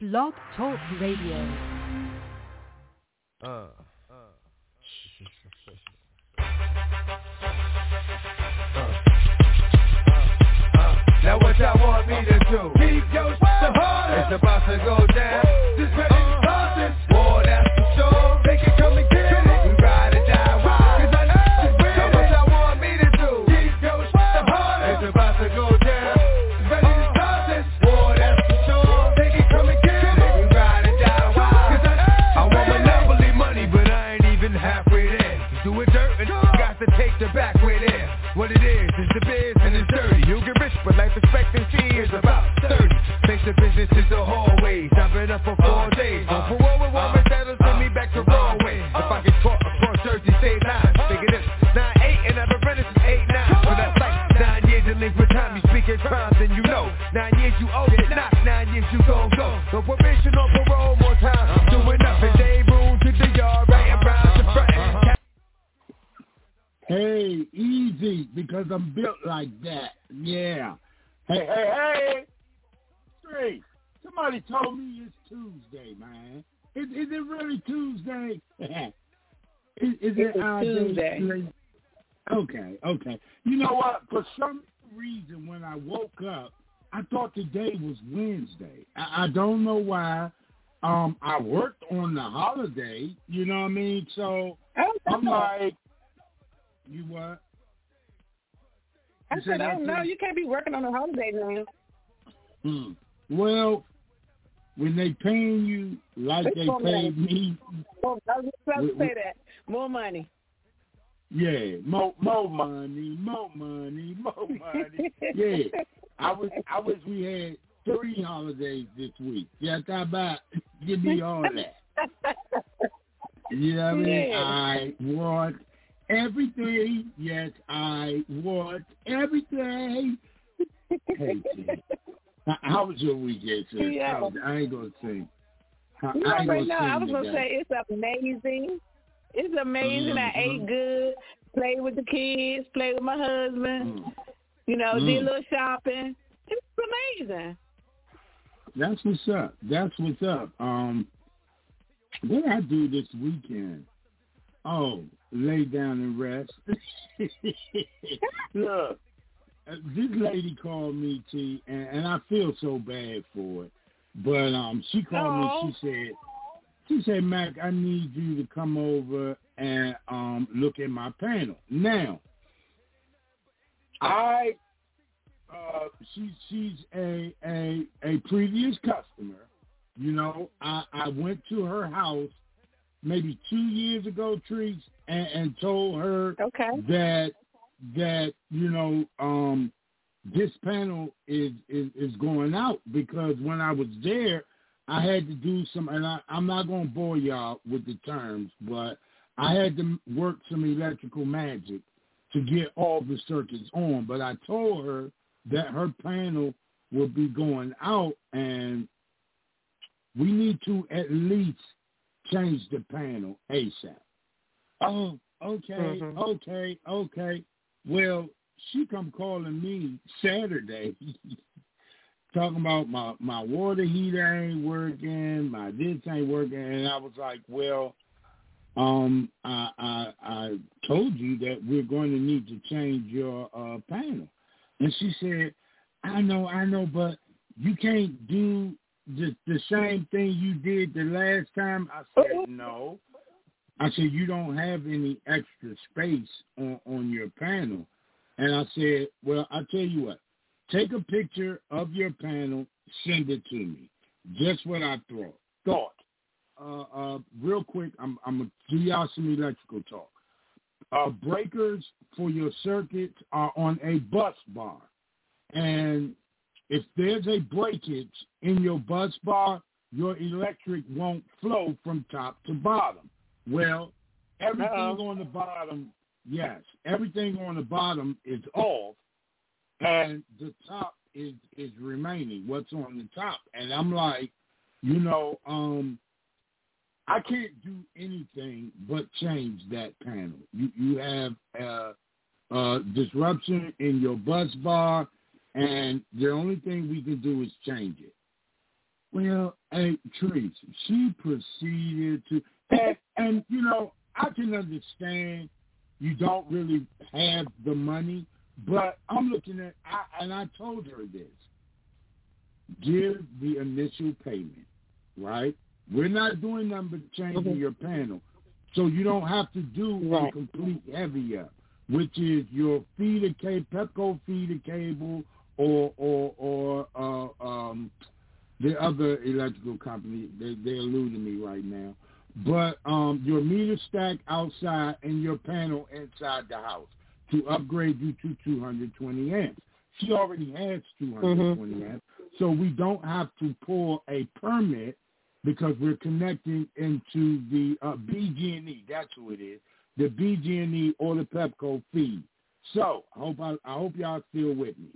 Blog Talk Radio. Now what y'all want me to do? Keep your shit harder. It's about to go down. Just ready to start this war, that's for sure. They can come and get it. We ride or die wild. Cause I know it's real. Now what y'all want me to do? Keep your shit harder. It's about to go down. Just ready to start this war, that's for sure. They can come and get it. We ride or die wild. Cause I want monopoly money, but I ain't even halfway there. Do it dirt and got to take the back way there. What it is the biz and it's dirty. You get rich, but life expectancy is about 30. Makes the business is the hallways. I've been up for 4 days. On parole with woman that'll send me back to Broadway. If I get caught across Jersey, say 9. Figure this, 9-8, and I've been running since 8-9. So that's like 9 years in linked with time. You speaking crimes, and you know 9 years you owe it, not 9 years you gon' go. No probation or parole, more time. Doing nothing, day room to the yard, right and round to front. Hey, easy, because I'm built like that. Yeah. Hey. Street, somebody told me it's Tuesday, man. Is it really Tuesday? Is it Tuesday? Okay. You know what? For some reason, when I woke up, I thought today was Wednesday. I don't know why. I worked on the holiday, you know what I mean? So I'm like, you what? I said, oh, no, you can't be working on a holiday now. Well, when they paying you like they paid me. I was just about to say that. More money. Yeah, more money. Yeah. We had 3 holidays this week. Yes, how about give me all that? You know what I mean? Yeah. I want everything. Yes, I want everything. Hey, Jay. How was your weekend, sir? Yeah. I ain't going to say. I was going to say it's amazing. It's amazing. I ate good, played with the kids, played with my husband, did a little shopping. It's amazing. That's what's up. What did I do this weekend? Oh, lay down and rest. Look, this lady called me, T, and I feel so bad for it. But she called me. She said, Mac, I need you to come over and look at my panel. Now, she's a previous customer. You know, I went to her house maybe 2 years ago, Trees, and told her that this panel is going out because when I was there, I had to do some, and I'm not going to bore y'all with the terms, but I had to work some electrical magic to get all the circuits on. But I told her that her panel will be going out, and we need to at least change the panel ASAP. Oh, okay. Well, she come calling me Saturday talking about my water heater ain't working, my this ain't working, and I was like, well, I told you that we're going to need to change your panel. And she said, I know, but you can't do the same thing you did the last time. I said, no. I said, you don't have any extra space on your panel. And I said, well, I'll tell you what. Take a picture of your panel, send it to me. Just what I thought. Real quick, I'm going to do y'all some electrical talk. Breakers for your circuits are on a bus bar. And if there's a breakage in your bus bar, your electric won't flow from top to bottom. Well, everything on the bottom, everything on the bottom is off, and the top is remaining, what's on the top. And I'm like, I can't do anything but change that panel. You have disruption in your bus bar, and the only thing we can do is change it. Well, hey, Trees, she proceeded to, and you know, I can understand you don't really have the money, but I'm looking at, and I told her this, give the initial payment, right? We're not doing nothing but changing your panel, so you don't have to do a complete heavy up, which is your feeder cable, Pepco feeder cable, or the other electrical company. They're eluding me right now. But your meter stack outside and your panel inside the house to upgrade you to 220 amps. She already has 220 amps, so we don't have to pull a permit because we're connecting into the BG&E. That's who it is, the BG&E or the Pepco feed. So I hope y'all still with me.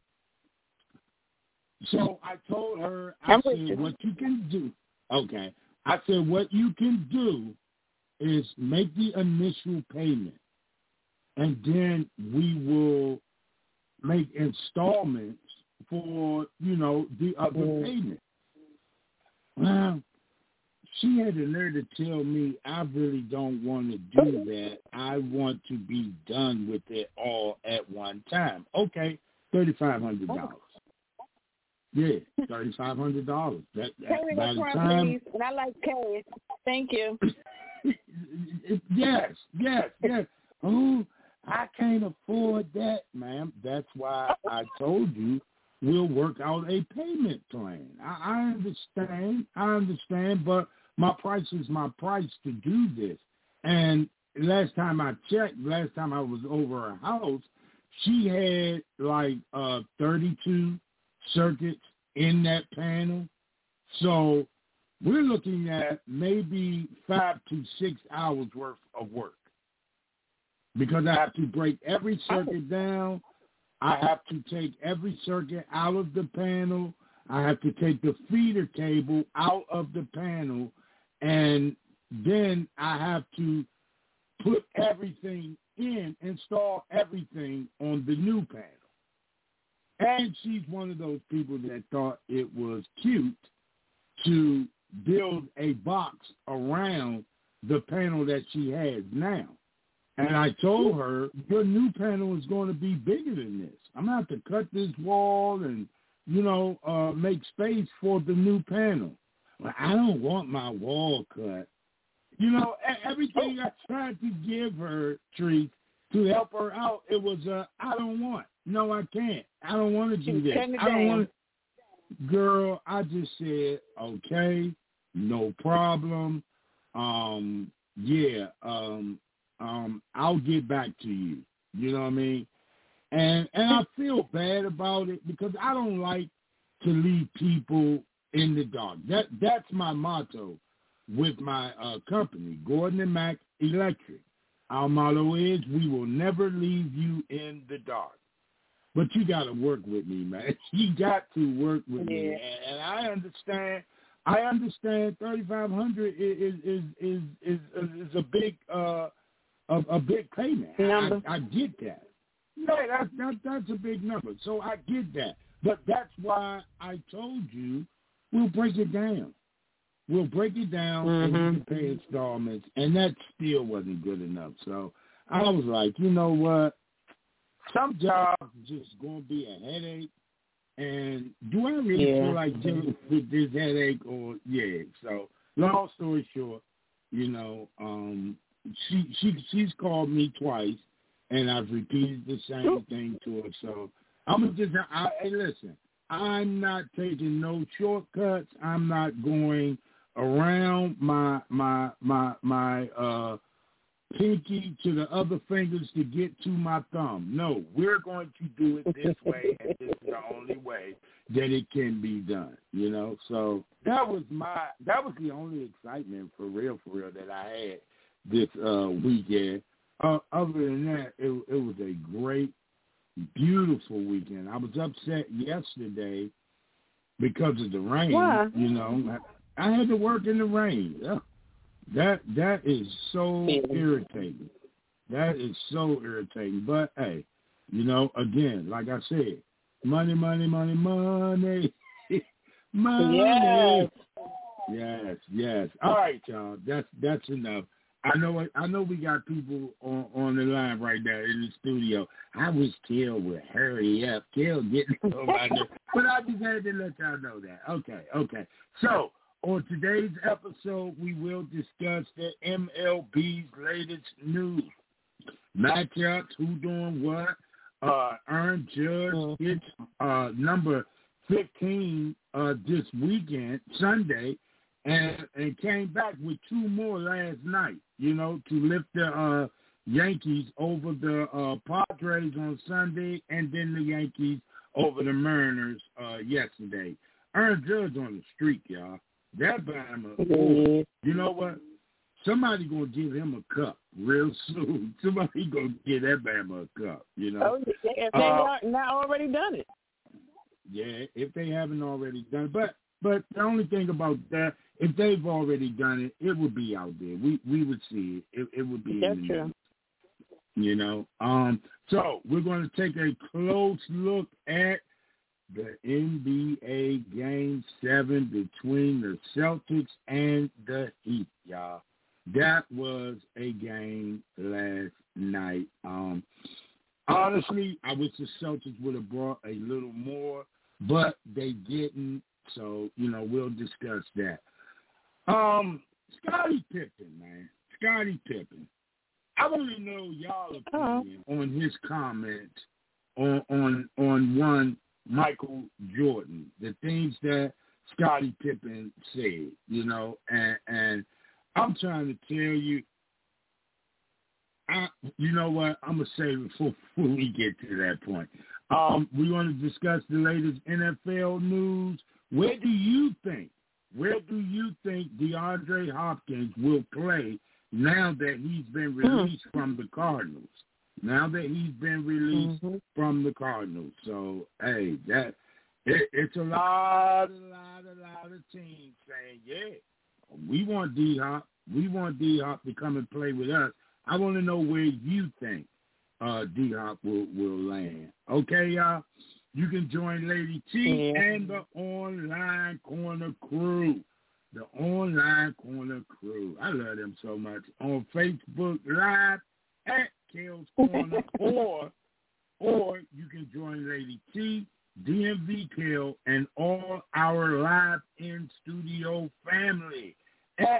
So I told her, I said, what you can do. Okay. I said, what you can do is make the initial payment, and then we will make installments for, you know, the other payment. Well, she had the nerve to tell me, I really don't want to do that. I want to be done with it all at one time. Okay, $3,500. Yeah, $3,500. That by the time, please. And I like cash. Thank you. Yes. Oh, I can't afford that, ma'am. That's why I told you we'll work out a payment plan. I understand, but my price is my price to do this. And last time I checked, last time I was over her house, she had like 32 circuits in that panel. So we're looking at maybe 5 to 6 hours worth of work, because I have to break every circuit down. I have to take every circuit out of the panel. I have to take the feeder cable out of the panel, and then I have to put everything in, install everything on the new panel. And she's one of those people that thought it was cute to build a box around the panel that she has now. And I told her, your new panel is going to be bigger than this. I'm going to have to cut this wall and, you know, make space for the new panel. Well, I don't want my wall cut. You know, everything I tried to give her, Treat, to help her out, it was I don't want. No, I can't. I don't want to do this. I don't want to. Girl, I just said, okay, no problem. I'll get back to you. You know what I mean? And I feel bad about it because I don't like to leave people in the dark. That's my motto with my company, Gordon and Mack Electric. Our motto is, we will never leave you in the dark. But you got to work with me, man. You got to work with me, and I understand. I understand. $3,500 is a big payment. I get that. Yeah, that's a big number. So I get that. But that's why I told you we'll break it down. We'll break it down and we can pay installments, and that still wasn't good enough. So I was like, you know what? Some jobs just going to be a headache. And do I really feel like dealing with this headache or, So long story short, you know, she's called me twice, and I've repeated the same thing to her. So hey, listen, I'm not taking no shortcuts. I'm not going around my pinky to the other fingers to get to my thumb. No, we're going to do it this way, and this is the only way that it can be done, you know? So that was the only excitement for real that I had this weekend. Other than that, it was a great, beautiful weekend. I was upset yesterday because of the rain. Why? You know, I had to work in the rain. Yeah. That is so irritating. That is so irritating. But hey, you know, again, like I said, money. Money. Yes. Yes. All right, y'all. That's enough. I know we got people on the line right now in the studio. I wish Kel would hurry up. Kel getting over there. But I just had to let y'all know that. Okay. So, on today's episode, we will discuss the MLB's latest news. Matchups, who doing what. Aaron Judge hits number 15 this weekend, Sunday, and came back with 2 more last night, to lift the Yankees over the Padres on Sunday, and then the Yankees over the Mariners yesterday. Aaron Judge on the streak, y'all. That Bama, you know what? Somebody gonna give him a cup real soon. Somebody gonna give that Bama a cup, Oh, if they are not already done it. Yeah, if they haven't already done it. But the only thing about that, if they've already done it, it would be out there. We would see it. It would be That's in the true. news. So we're going to take a close look at the NBA Game 7 between the Celtics and the Heat, y'all. That was a game last night. Honestly, I wish the Celtics would have brought a little more, but they didn't. So, we'll discuss that. Scottie Pippen, man. Scottie Pippen. I want to know y'all opinion on his comments on one Michael Jordan, the things that Scottie Pippen said, and I'm trying to tell you, you know what? I'm going to save it for we get to that point. We want to discuss the latest NFL news. Where do you think DeAndre Hopkins will play now that he's been released from the Cardinals? So, hey, it's a lot of teams saying, yeah, we want D-Hop. We want D-Hop to come and play with us. I want to know where you think D-Hop will land. Okay, y'all? You can join Lady T and the Online Corner crew. The Online Corner crew. I love them so much. On Facebook Live at Kel's Corner, or you can join Lady T, DMV Kel, and all our live in-studio family at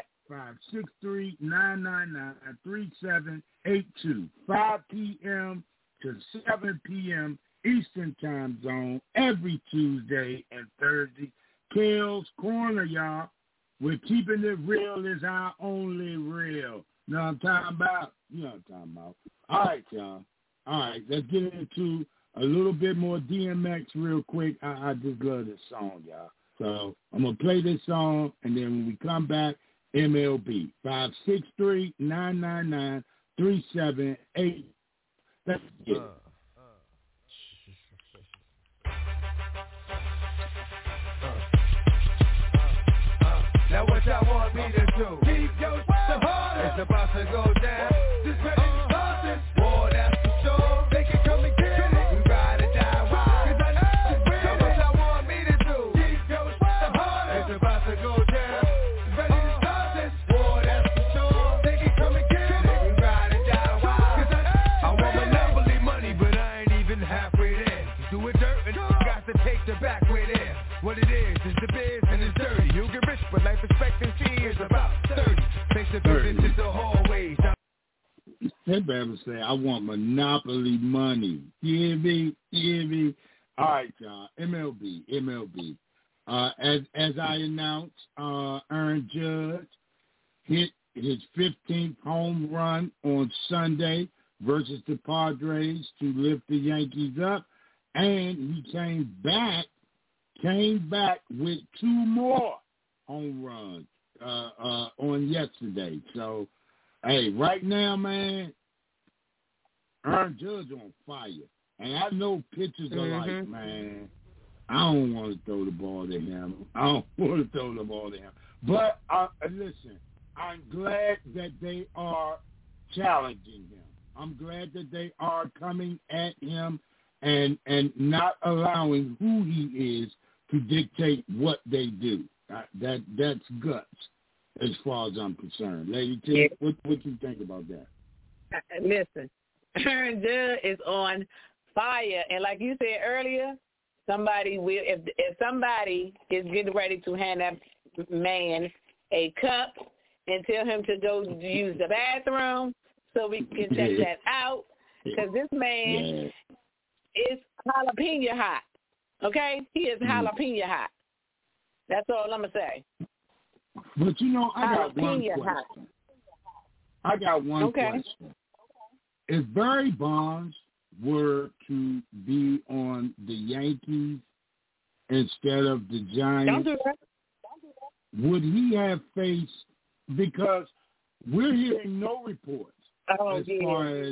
563-999-3782, 5 p.m. to 7 p.m. Eastern Time Zone every Tuesday and Thursday. Kel's Corner, y'all. We're keeping it real is our only real. Know what I'm talking about? You know what I'm talking about. All right, y'all. All right, let's get into a little bit more DMX real quick. I just love this song, y'all. So I'm going to play this song, and then when we come back, MLB, 563-999-378. Let's get it. Now what y'all want me to do? Keep your shit harder. It's about to go down. Just ready to start this war, that's for sure. They can come and get it. We ride or die wild. Cause I know it's real. Now what y'all want me to do? Keep your shit harder. It's about to go down. Just ready to start this war, that's for sure. They can come and get it. We ride or die wild. Cause I want monopoly money, but I ain't even halfway there. Do it dirt and got to take the back way there. What it is the biz and it's dirty. You'll get rich, but life expectancy is about 30. Face the business is the hallways. That man say, I want monopoly money. You hear me? All right, y'all. MLB. As I announced, Aaron Judge hit his 15th home run on Sunday versus the Padres to lift the Yankees up, and he came back with 2 more home runs on yesterday. So, hey, right now, man, Aaron Judge on fire. And I know pitchers are like, man, I don't want to throw the ball to him. But, listen, I'm glad that they are challenging him. I'm glad that they are coming at him and not allowing who he is to dictate what they do. That's guts as far as I'm concerned. Lady T, what you think about that? Listen, Aaron Judge is on fire, and like you said earlier, somebody will. If somebody is getting ready to hand that man a cup and tell him to go use the bathroom so we can check that out, because this man is jalapeno hot. Okay, he is jalapeno hot. That's all I'm gonna say. But I got one question. Question. If Barry Bonds were to be on the Yankees instead of the Giants, don't do that. Would he have faced? Because we're hearing no reports as far as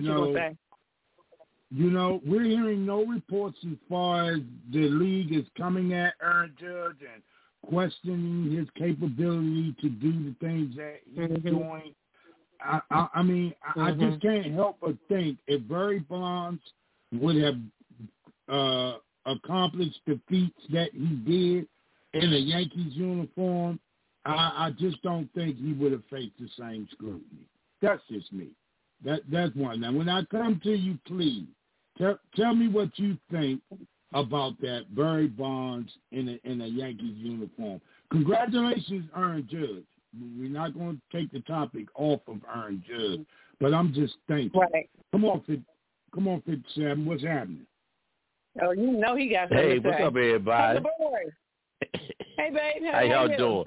we're hearing no reports as far as the league is coming at Aaron Judge and questioning his capability to do the things that he's doing. I mean, I just can't help but think if Barry Bonds would have accomplished the feats that he did in a Yankees uniform, I just don't think he would have faced the same scrutiny. That's just me. That's one. Now, when I come to you, please, tell me what you think about that Barry Bonds in a Yankees uniform. Congratulations, Aaron Judge. We're not going to take the topic off of Aaron Judge, but I'm just thinking. Right. Come on, 57. What's happening? Oh, he got something to say. Hey, what's up, everybody? Hey, babe. How y'all doing?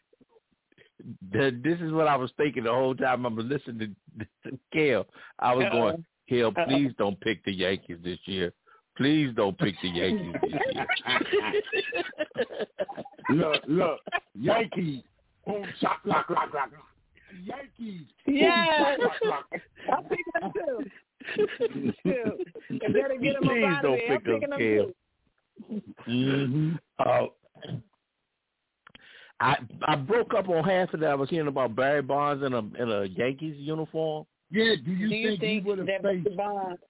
This is what I was thinking the whole time I was listening to Kel. I was going, Kel, please don't pick the Yankees this year. Please don't pick the Yankees this year. Look, Yankees. Boom, shot, rock. Yankees. Yeah. I'll pick them too. If they're to get them please up out of there, I'm picking them too. I broke up on half of that. I was hearing about Barry Bonds in a Yankees uniform. Yeah, do you think he would have faced Bonds?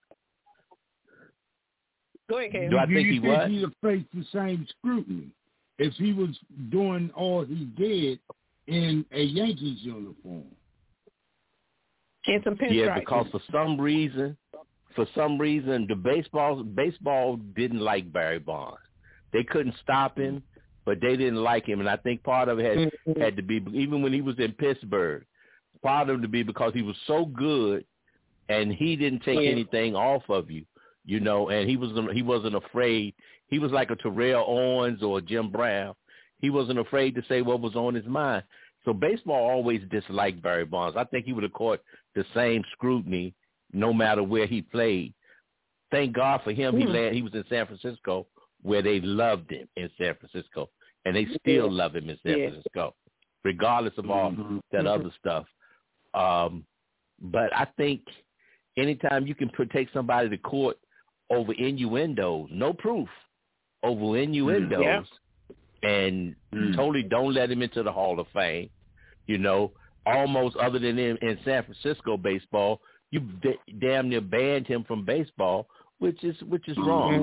Go ahead, Kay. Do I think he would? He'd have faced the same scrutiny if he was doing all he did in a Yankees uniform? And some pinstripes. Yeah, because for some reason, the baseball didn't like Barry Bonds. They couldn't stop him, but they didn't like him, and I think part of it had to be, even when he was in Pittsburgh, part of it to be because he was so good, and he didn't take anything off of you, and he wasn't afraid. He was like a Terrell Owens or a Jim Brown. He wasn't afraid to say what was on his mind. So baseball always disliked Barry Bonds. I think he would have caught the same scrutiny no matter where he played. Thank God for him. He was in San Francisco, where they loved him in San Francisco, and they still love him in San Francisco, regardless of all that other stuff. But I think anytime you can take somebody to court over innuendos, no proof, over innuendos, and totally don't let him into the Hall of Fame, almost other than in San Francisco baseball, you damn near banned him from baseball, which is wrong,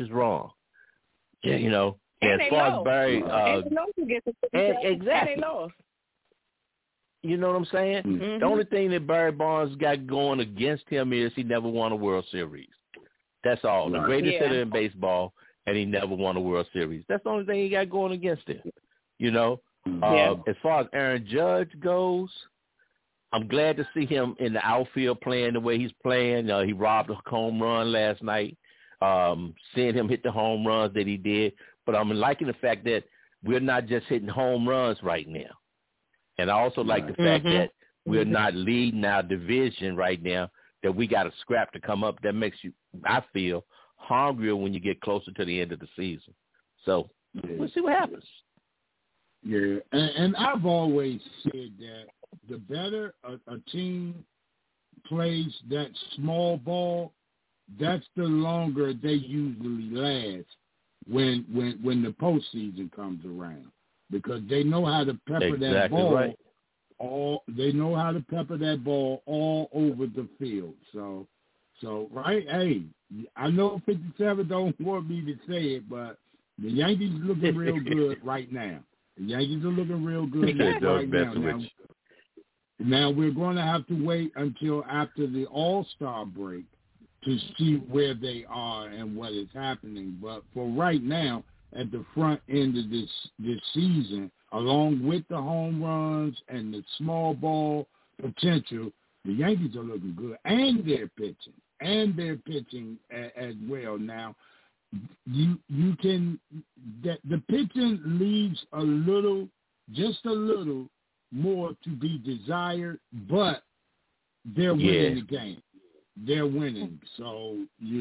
Yeah, and as far as Barry, exactly. You know what I'm saying? Mm-hmm. The only thing that Barry Bonds got going against him is he never won a World Series. That's all. The greatest hitter in baseball, and he never won a World Series. That's the only thing he got going against him. As far as Aaron Judge goes, I'm glad to see him in the outfield playing the way he's playing. He robbed a home run last night. Seeing him hit the home runs that he did. But I'm liking the fact that we're not just hitting home runs right now. And I also like the fact that we're not leading our division right now, that we got a scrap to come up. That makes you, I feel, hungrier when you get closer to the end of the season. So we'll see what happens. Yeah, and I've always said that the better a team plays that small ball, that's the longer they usually last when the postseason comes around, because they know how to pepper that ball. Right. They know how to pepper that ball all over the field. So right. Hey, I know 57 don't want me to say it, but the Yankees looking real good right now. The Yankees are looking real good right now. Now we're going to have to wait until after the All-Star break to see where they are and what is happening. But for right now, at the front end of this season, along with the home runs and the small ball potential, the Yankees are looking good, and they're pitching as well. Now, you can the pitching leaves just a little more to be desired, but they're winning the game. They're winning, so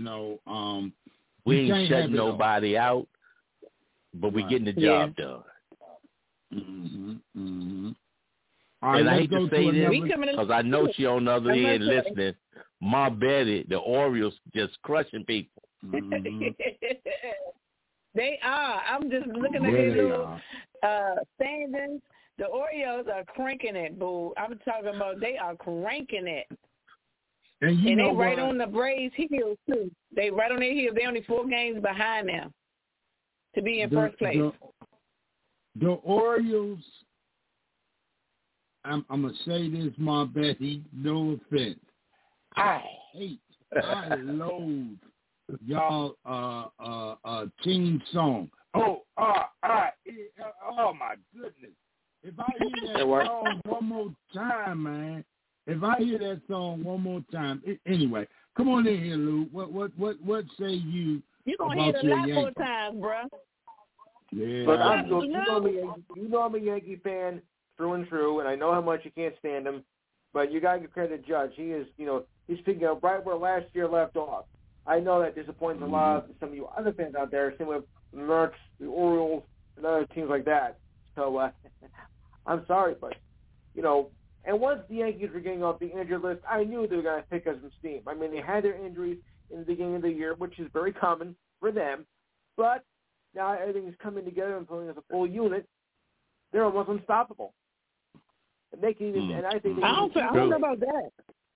we ain't shutting nobody out, but we're getting the job done. Mm-hmm. Mm-hmm. And I hate to say this because I know she on the other end listening. Ma Betty, the Orioles just crushing people. Mm-hmm. They are. I'm just looking at their little standings. The Orioles are cranking it, boo. I'm talking about they are cranking it. And they right on the Braves' heels, too. They right on their heels. They only 4 games behind them to be in first place. The Orioles, I'm going to say this, Ma Betty, no offense. I loathe y'all team song. Oh my goodness. If I hear that song one more time, man. If I hear that song one more time. Anyway, come on in here, Lou. What say you gonna hear it a lot more times, bro. Yeah. But you know I'm a Yankee fan through and through, and I know how much you can't stand him. But you gotta give credit to Judge. He is, he's picking up right where last year left off. I know that disappoints a lot of some of you other fans out there, same with Mercs, the Orioles, and other teams like that. So I'm sorry, but and once the Yankees were getting off the injured list, I knew they were going to pick up some steam. I mean, they had their injuries in the beginning of the year, which is very common for them. But now everything's coming together and playing as a full unit. They're almost unstoppable. And they can even, and I think I don't know about that.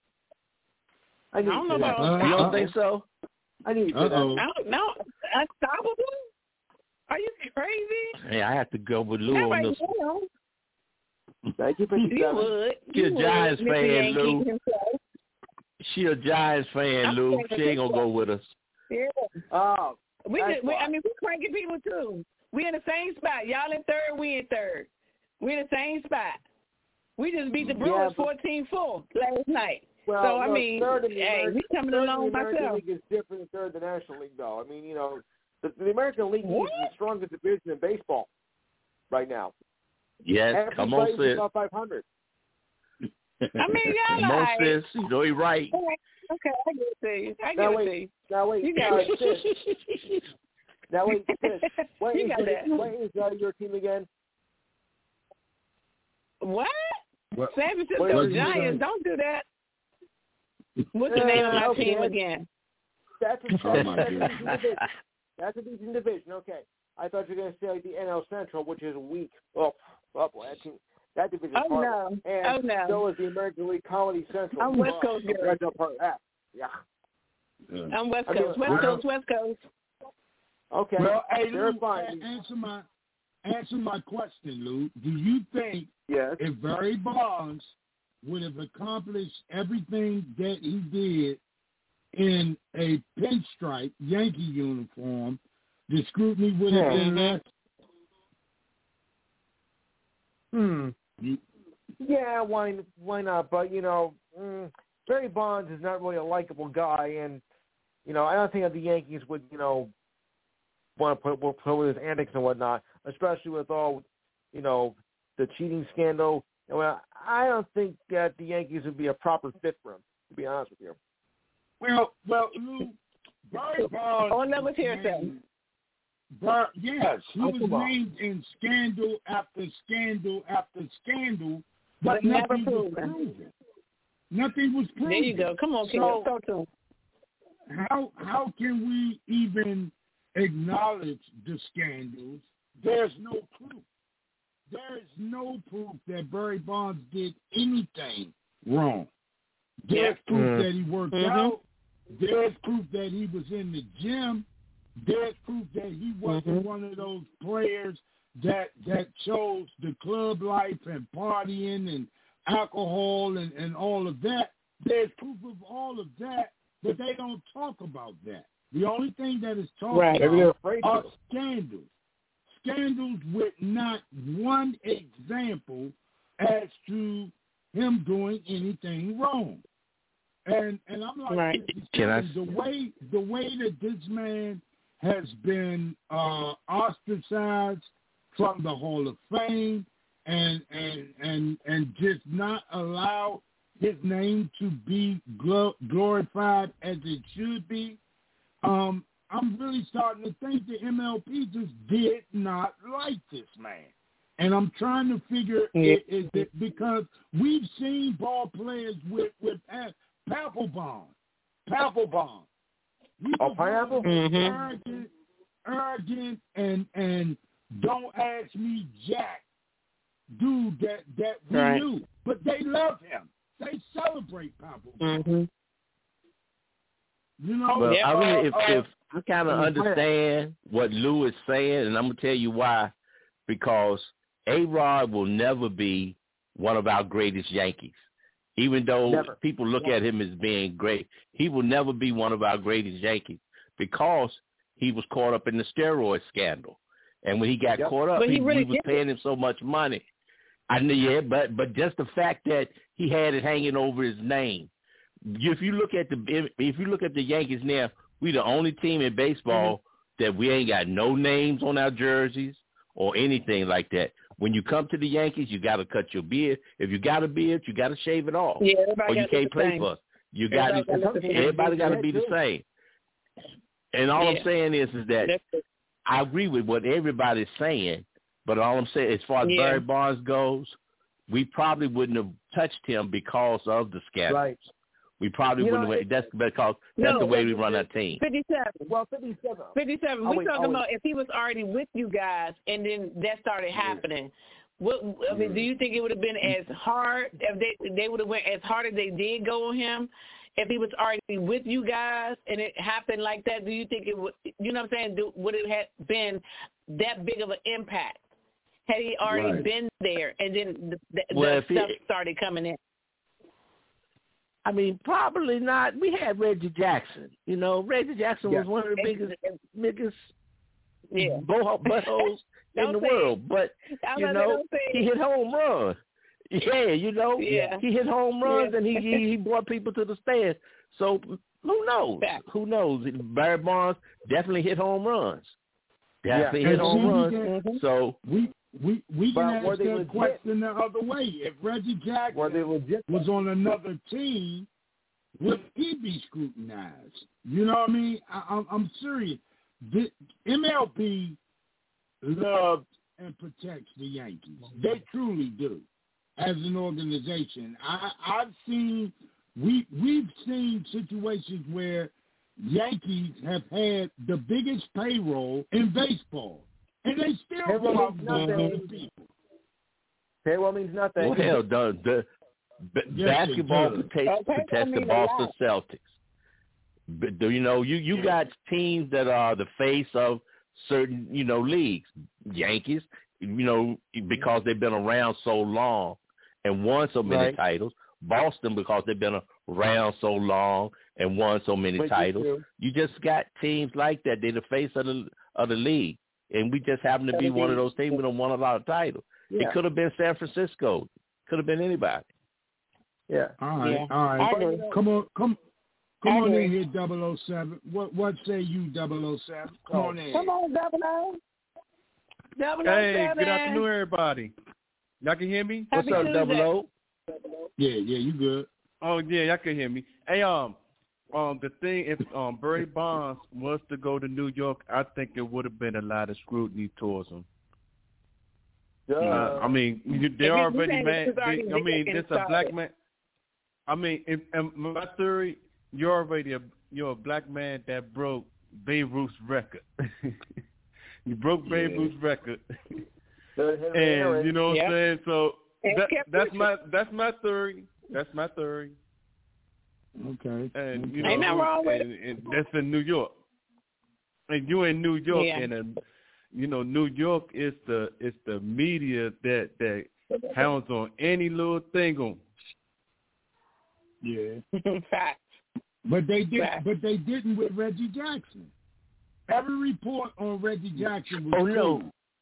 I don't know about that. You don't think so? I need to that. No, unstoppable? Are you crazy? Hey, I have to go with Lou on this. Thank you for She a Giants fan, Lou. She a Giants fan, Lou. She ain't gonna go with us. Yeah. We cranking people too. We in the same spot. Y'all in third, we in third. We in the same spot. We just beat the Brewers 14-4 last night. Well, so I mean, we coming along myself. The American League is different than third the National League, though. I mean, the American League is the strongest division in baseball right now. Yes, come on, sis. About 500. I mean, y'all come on, sis. You know he right. Okay, I get it. Now wait, sis. Now wait, sis. What is your team again? What? San Francisco Giants, don't do that. What's the name of my team again? That's a decent division. Okay. I thought you were going to say like the NL Central, which is weak. Oh boy, that division is hard. And so is the American League Colony Central. I'm West Coast girl. Part of that. Yeah. I'm West Coast. West Coast. Okay. Well, hey, they're Lou, fine. Answer my question, Lou. Do you think if Barry Bonds would have accomplished everything that he did in a pinstripe Yankee uniform, the scrutiny would have been less? Yeah, why not? But, Barry Bonds is not really a likable guy, and, I don't think that the Yankees would, want to put with his antics and whatnot, especially with all, the cheating scandal. Well, I don't think that the Yankees would be a proper fit for him, to be honest with you. Well, Lou, Barry Bonds. Oh, that was hearsay. Yes, he was named in scandal after scandal after scandal, but nothing was proven. Nothing was proven. There you go. Come on, King. Let's talk to him. How can we even acknowledge the scandals? There's no proof. There is no proof that Barry Bonds did anything wrong. There's proof that he worked out. There's proof that he was in the gym. There's proof that he wasn't one of those players that chose the club life and partying and alcohol and all of that. There's proof of all of that, but they don't talk about that. The only thing that is talked about are scandals. Scandals with not one example as to him doing anything wrong. And I'm like, the way that this man has been ostracized from the Hall of Fame and just not allow his name to be glorified as it should be, I'm really starting to think the MLB just did not like this man. And I'm trying to figure, is it because we've seen ball players with Papelbon. Pineapple? Arrogant and don't ask me Jack dude that we knew. But they love him. They celebrate Papelbon. You know, well, if I kind of understand what Lou is saying, and I'm going to tell you why, because A-Rod will never be one of our greatest Yankees. Even though people look at him as being great, he will never be one of our greatest Yankees because he was caught up in the steroid scandal. And when he got caught up, he was paying him so much money. I knew, but just the fact that he had it hanging over his name. If you look at the Yankees now, we the only team in baseball that we ain't got no names on our jerseys or anything like that. When you come to the Yankees, you got to cut your beard. If you got a beard, you got to shave it off, or you can't play for us. You got everybody got to be the same. And all I'm saying is that I agree with what everybody's saying, but all I'm saying, as far as Barry Bonds goes, we probably wouldn't have touched him because of the scandals. Right. We probably wouldn't have. That's because that's the way we run our team. 57. Well, 57. 57. We're talking about if he was already with you guys and then that started happening. I mean, do you think it would have been as hard if they would have went as hard as they did go on him? If he was already with you guys and it happened like that, do you think it would? You know what I'm saying? Would it have been that big of an impact had he already been there and then the stuff started coming in? I mean, probably not. We had Reggie Jackson. You know, Reggie Jackson was one of the biggest buttholes in the world. But, you know, he hit home runs. Yeah, you know, he hit home runs and he brought people to the stands. So who knows? Who knows? Barry Bonds definitely hit home runs. Hit home runs. So we can ask that question the other way. If Reggie Jackson was on another team, would he be scrutinized? You know what I mean? I'm serious. The MLB loves and protects the Yankees. They truly do. As an organization, we've seen situations where Yankees have had the biggest payroll in baseball, and they still go out nothing people. Payroll means nothing. Well, hell, the basketball protects the Boston Celtics. But, you know, you got teams that are the face of certain, you know, leagues. Yankees, you know, because they've been around so long and won so many titles. Boston, because they've been around so long and won so many titles. You just got teams like that. They're the face of the league. And we just happen to be one of those teams that don't won a lot of titles. It could have been San Francisco. Could have been anybody. Yeah. All right. Come on in here, 007. What say you, 007? Come on in. Come on, 00. 007. Hey, good afternoon, everybody. Y'all can hear me? What's up, 00? Yeah, you good. Oh, yeah, y'all can hear me. Hey, the thing, if Barry Bonds was to go to New York, I think it would have been a lot of scrutiny towards him. I mean, they already man. It's a black man. I mean, in my theory, you're a black man that broke Babe Ruth's record. You broke Babe Ruth's record, and you know what I'm saying. So that's my theory. That's my theory. Okay. And you know, ain't nothing wrong with it. And that's in New York. And you're in New York, New York is the media that hounds on any little thing on. Yeah. Fact. But they didn't with Reggie Jackson. Every report on Reggie Jackson was cool.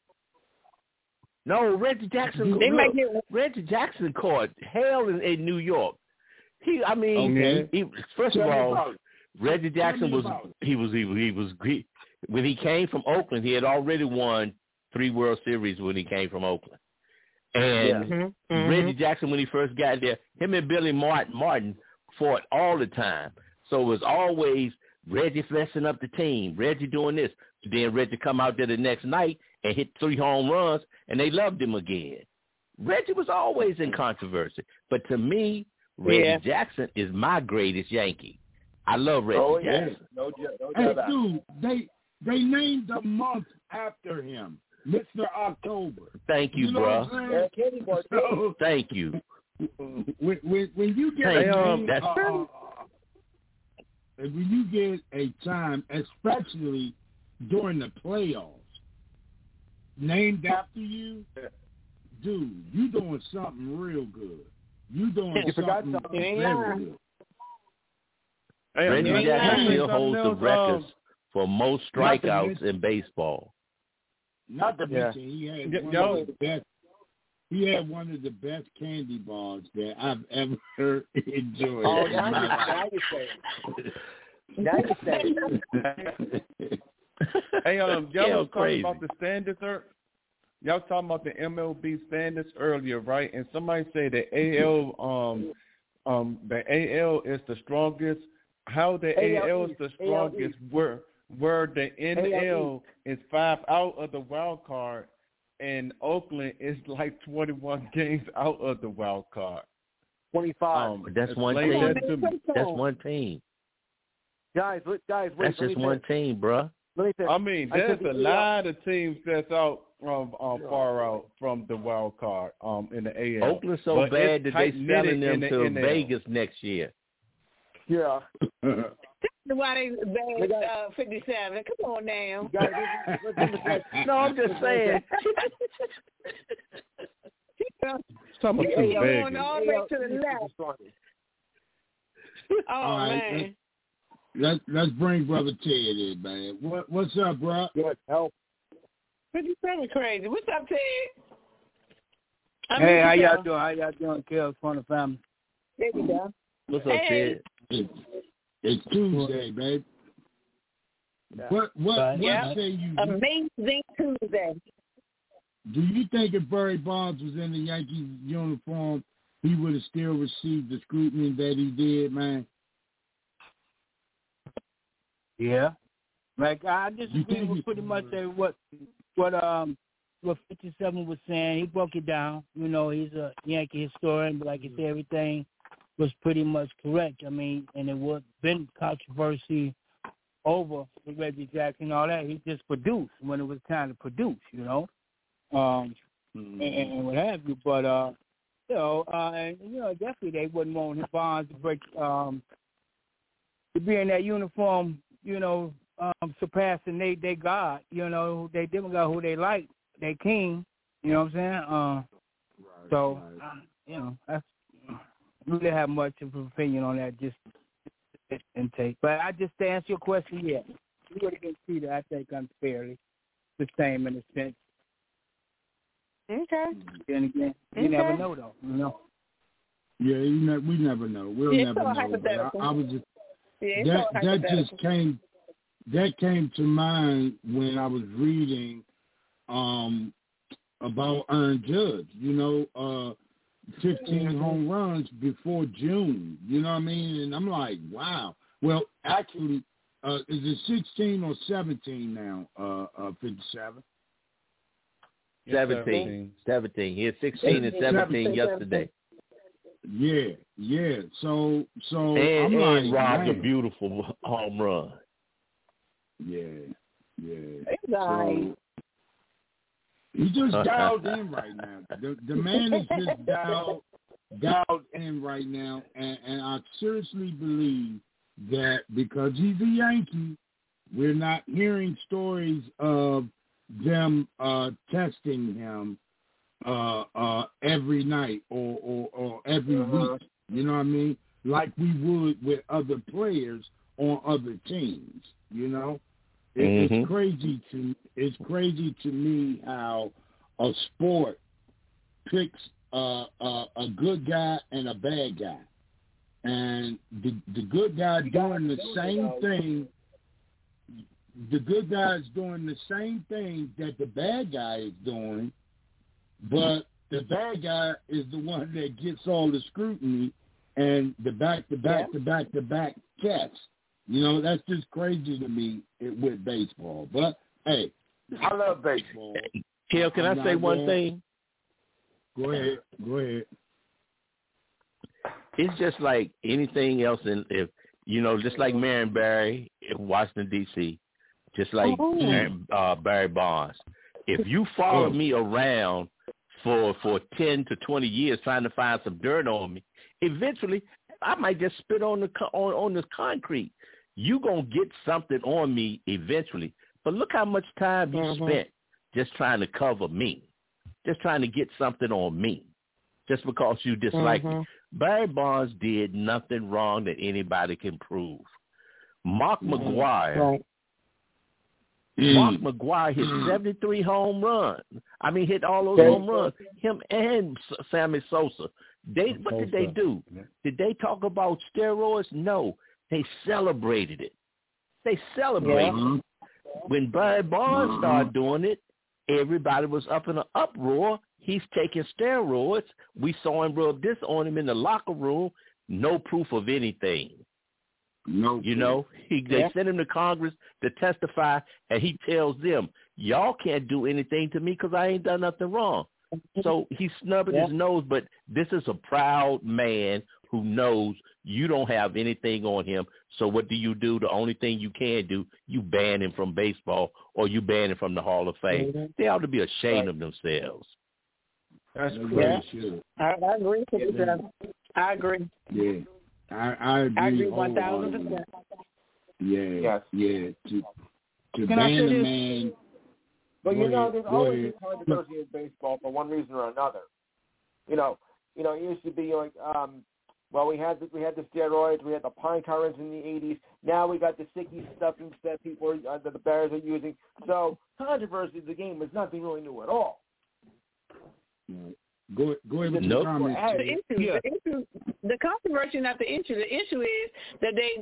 No, Reggie Jackson. Reggie Jackson caught hell in New York. First of all, Reggie Jackson when he came from Oakland, he had already won 3 World Series when he came from Oakland. And Reggie Jackson, when he first got there, him and Billy Martin fought all the time. So it was always Reggie flexing up the team, Reggie doing this. Then Reggie come out there the next night and hit 3 home runs, and they loved him again. Reggie was always in controversy. But to me, Reggie Jackson is my greatest Yankee. I love Reggie Jackson. No doubt. Dude, they named a month after him, Mr. October. Thank you, bro. So, thank you. When you get when you get a time, especially during the playoffs, named after you, dude, you doing something real good. You doing something very good. Reggie Jackson still holds the records for most strikeouts in baseball. Not to mention he had one of the best candy bars that I've ever enjoyed. Oh, now you say it. Now you say it. Hey, y'all was talking about the standards, sir. Y'all was talking about the MLB standards earlier, right? And somebody said the AL is the strongest. How the AL is the strongest? Where the NL is 5 out of the wild card, and Oakland is like 21 games out of the wild card. 25. That's one team. That's one team. Guys, wait. That's just one team, bro. I mean, there's a lot of teams that's out far out from the wild card in the AL. Oakland's so bad that they selling them to Vegas next year. Yeah. Why they bad 57? Come on now. No, I'm just saying. Talking about going all the way to the left. Oh man. Let's bring Brother Ted in, man. What's up, bro? Good help. 57 crazy. What's up, Ted? Hey, how y'all doing? How y'all doing, Kel, from the family? There you go. What's up, Ted? It's Tuesday, babe. What say you? Amazing Tuesday. Do you think if Barry Bonds was in the Yankees uniform, he would have still received the scrutiny that he did, man? Yeah. Like, I disagree with pretty much what 57 was saying. He broke it down. You know, he's a Yankee historian, but like he said, everything was pretty much correct. I mean, and it would been controversy over with Reggie Jackson and all that. He just produced when it was time to produce, you know, and what have you. But definitely they wouldn't want his Bonds to break to be in that uniform, you know, surpassing they God, you know, they different got who they like, they king, you know what I'm saying? You know, that's really have much of an opinion on that, just intake. But I just to answer your question, yeah, he would have been treated, I think, unfairly, the same in a sense. Okay. Then again, you never know, though. You know. Yeah, we never know. We'll never know. But I was just that came to mind when I was reading about Aaron Judge. You know, 15 home runs before June. You know what I mean? And I'm like, wow. Well, actually, is it 16 or 17 now? 57. 17. He had 16 and 17 yesterday. Yeah. So and I'm like, robbed a beautiful home run. Yeah. It's all right. He's just dialed in right now. The man is just dialed in right now, and I seriously believe that because he's a Yankee, we're not hearing stories of them testing him every night or every week. You know what I mean? Like we would with other players on other teams. You know, it's crazy to me how a sport picks a good guy and a bad guy, and the good guy doing the same thing. The good guy is doing the same thing that the bad guy is doing, but the bad guy is the one that gets all the scrutiny and the back-to-back tests. You know, that's just crazy to me with baseball. But, hey, I love baseball. Kel, can I say one thing? Go ahead. It's just like anything else, just like Marion Barry in Washington, D.C., just like Barry Bonds. If you follow me around for 10 to 20 years trying to find some dirt on me, eventually I might just spit on this concrete. You gonna get something on me eventually. But look how much time you spent just trying to cover me, just trying to get something on me, just because you dislike me. Barry Bonds did nothing wrong that anybody can prove. Mark McGwire. Mark McGwire hit 73 home runs. I mean, hit all those home runs. Him and Sammy Sosa. What did they do? Did they talk about steroids? No. They celebrated it. They celebrated it. When Barry Bonds started doing it, everybody was up in an uproar. He's taking steroids. We saw him rub this on him in the locker room. No proof of anything. No, they sent him to Congress to testify, and he tells them, y'all can't do anything to me because I ain't done nothing wrong. So he's snubbing his nose, but this is a proud man who knows you don't have anything on him. So what do? The only thing you can do, you ban him from baseball or you ban him from the Hall of Fame. They ought to be ashamed of themselves. That's crazy. I agree with you. I agree. Yeah. I agree 1,000%. Yeah. To ban a man. But there's always controversy in baseball for one reason or another. It used to be like, we had the steroids, we had the pine tar in the 80s. Now we got the sticky stuff that people that the Bears are using. So controversy of the game is nothing really new at all. Go ahead with the comments. The controversy, not the issue. The issue is that they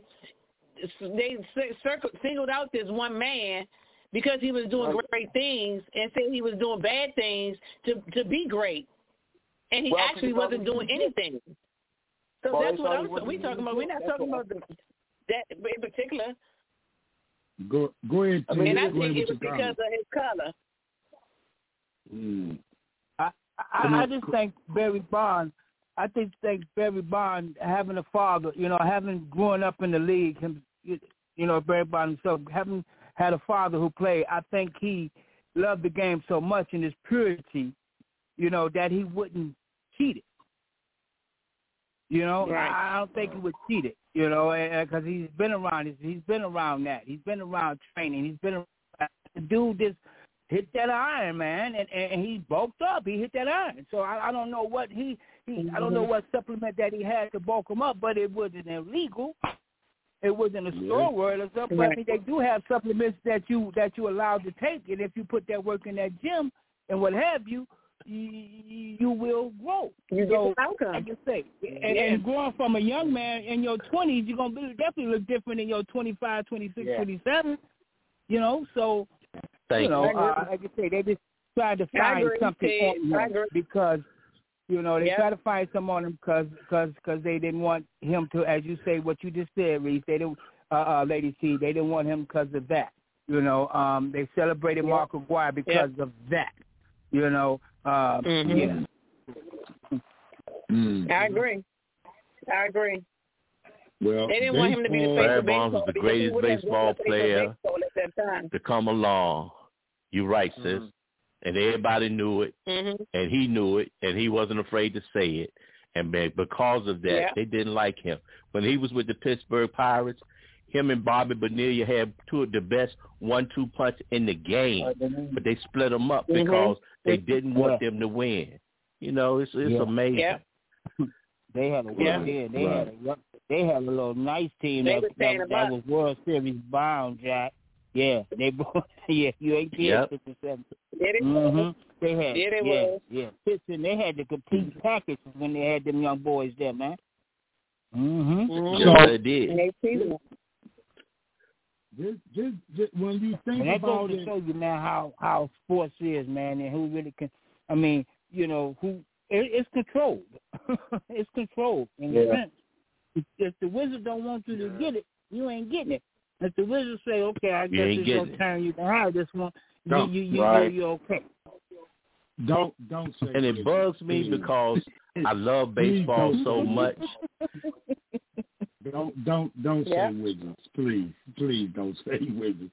singled out this one man because he was doing great things and said he was doing bad things to be great, and he actually wasn't doing anything. So that's what we talking about. We're not talking about that in particular. Go ahead. And I think it was because of his color. I just think Barry Bonds. I think Barry Bonds having a father, having grown up in the league, Barry Bonds himself, having had a father who played. I think he loved the game so much in his purity, that he wouldn't cheat it. Right. I don't think he would cheat it, because he's been around. He's been around that. He's been around training. He's been around the dude just hit that iron, man, and he bulked up. He hit that iron. So I don't know what I don't know what supplement that he had to bulk him up, but it wasn't illegal. It wasn't a store word or something. But I mean, they do have supplements that you allowed to take, and if you put that work in that gym and what have you, you will grow. You get the outcome. Like you say. And growing from a young man in your 20s, you're going to definitely look different in your 25, 26, 27. So, like you say, they just tried to find something on him because, they tried to find something on him because they didn't want him to, as you say, what you just said, Reese, they didn't, Lady C, they didn't want him because of that. They celebrated Mark McGwire because of that. I agree. Well, they didn't want him to be the face Barry of Bonds was the greatest baseball player to come along. You're right, sis. And everybody knew it, and he knew it, and he wasn't afraid to say it. And because of that, they didn't like him. When he was with the Pittsburgh Pirates, him and Bobby Bonilla had two of the best 1-2 punch in the game, but they split them up because they didn't want them to win. You know, it's amazing. Yeah. They had they had a little nice team that was World Series bound, Jack. Yeah, you ain't kidding. 57. They had they had the complete package when they had them young boys there, man. So they did. Just when you think and that about goes to show you, man, how sports is, man, and who really can. I mean, you know, it's controlled. It's controlled in a sense. If the Wizards don't want you to get it, you ain't getting it. If the Wizards say, okay, I guess it's your turn, you can have this one, you're okay. Don't say. And it bugs me because I love baseball so much. Don't say Wizards, please don't say Wizards.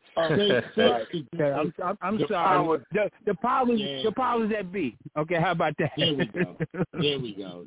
I'm sorry. The powers that be. Okay, how about that? There we go.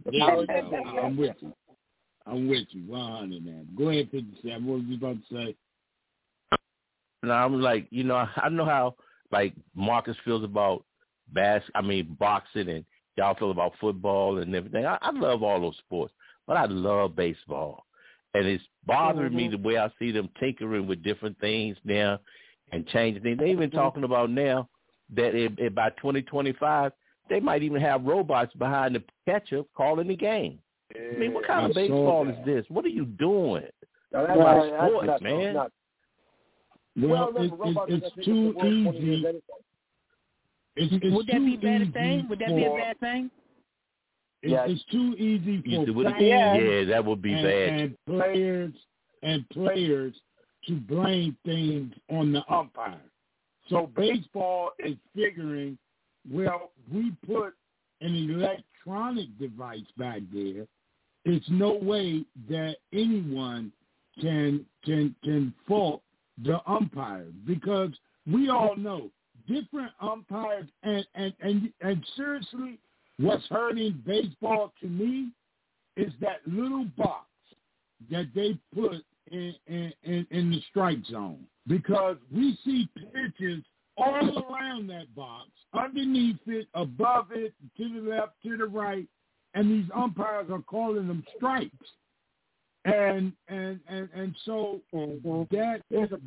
I'm with you. 100 now. Go ahead, 57. What was you about to say? No, I'm like, you know, I know how like Marcus feels about boxing, and y'all feel about football and everything. I love all those sports, but I love baseball. And it's bothering me the way I see them tinkering with different things now and changing things. They've been talking about now that by 2025, they might even have robots behind the catcher calling the game. I mean, what kind of baseball is this? What are you doing? That's sports, man. Well, it's too easy. Would that be a bad thing? Would that be a bad thing? It's too easy for fans, that would be bad. And players to blame things on the umpire. So baseball is figuring, well, we put an electronic device back there. It's no way that anyone can fault the umpire, because we all know different umpires and seriously, what's hurting baseball to me is that little box that they put in the strike zone, because we see pitches all around that box, underneath it, above it, to the left, to the right, and these umpires are calling them strikes. And so that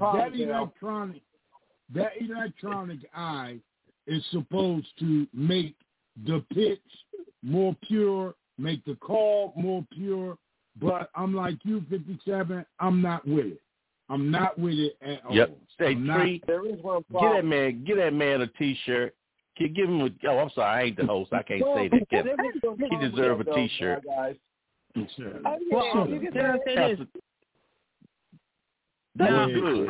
electronic eye is supposed to make the pitch more pure, make the call more pure. But I'm like you, 57, I'm not with it. I'm not with it at all. Yep. Hey, Tree, get that man a T-shirt. Give him I'm sorry, I ain't the host. I can't say that. He deserves a T-shirt. You can say this. That's good.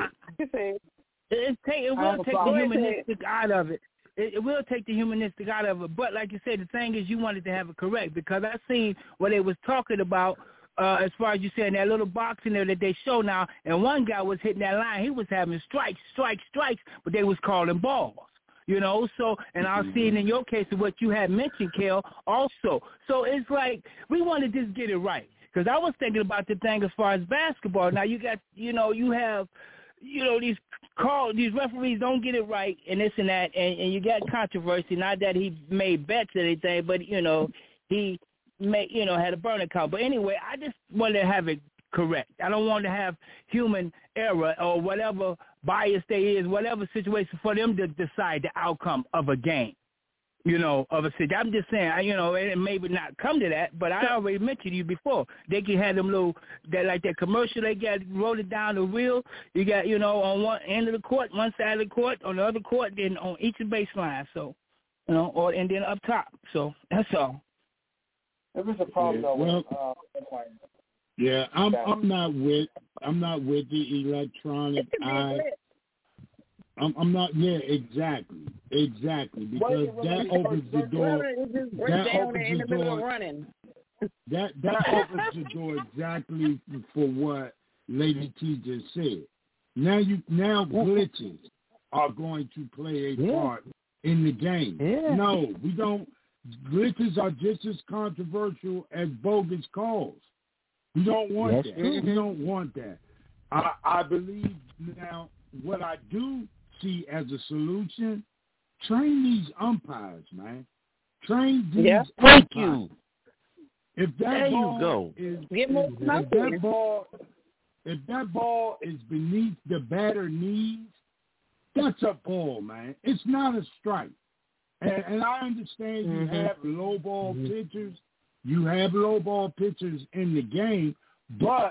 It will take the humanistic out of it. It will take the humanistic out of it. But like you said, the thing is you wanted to have it correct, because I seen what they was talking about as far as you said, that little box in there that they show now, and one guy was hitting that line. He was having strikes, but they was calling balls. You know, so, and I'll see it in your case of what you had mentioned, Kel, also. So it's like we want to just get it right. Because I was thinking about the thing as far as basketball. Now you got, you have, these referees don't get it right and this and that, and you got controversy. Not that he made bets or anything, but, he had a burn account. But anyway, I just wanted to have it correct. I don't want to have human error or whatever bias there is, whatever situation for them to decide the outcome of a game, of a city. I'm just saying, it may not come to that, but I already mentioned to you before. They can have them that commercial they got wrote it down the reel. You got, on one end of the court, one side of the court, on the other court, then on each baseline. So, and then up top. So that's all. There was a problem though. Yeah, I'm not with the electronic eye. I'm not. Yeah, exactly. Because that opens the door. That opens the door exactly for what Lady T just said. Now glitches are going to play a part in the game. Yeah. No, we don't. Glitches are just as controversial as bogus calls. We don't want that. We don't want that. I believe now what I do see as a solution, train these umpires, man. Train these umpires. Thank you. If that there ball you go. If that ball is beneath the batter knees, that's a ball, man. It's not a strike. And I understand you have low ball pitchers. You have low ball pitchers in the game, but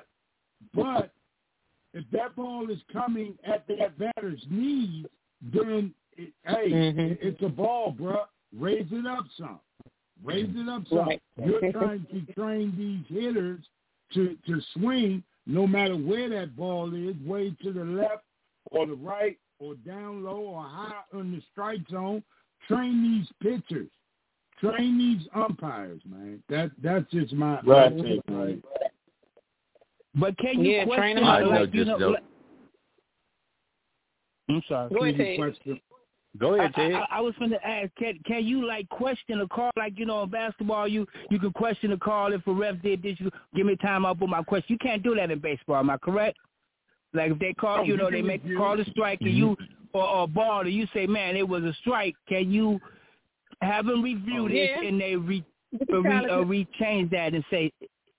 if that ball is coming at that batter's knees, then it's a ball, bro. Raise it up some. Raise it up some. Right. You're trying to train these hitters to swing no matter where that ball is, way to the left or the right or down low or high on the strike zone. Train these pitchers. Train these umpires, man. That's just my take, right? But can you question I'm sorry. Go ahead. Go ahead, Ted. I was going to ask, can you like question a call? Like, in basketball, you can question a call if a ref did this. You give me time, I'll put my question. You can't do that in baseball. Am I correct? Like if they call, they make a call a strike and you or a ball, and you say, man, it was a strike. Can you have them review this and they re-change that and say?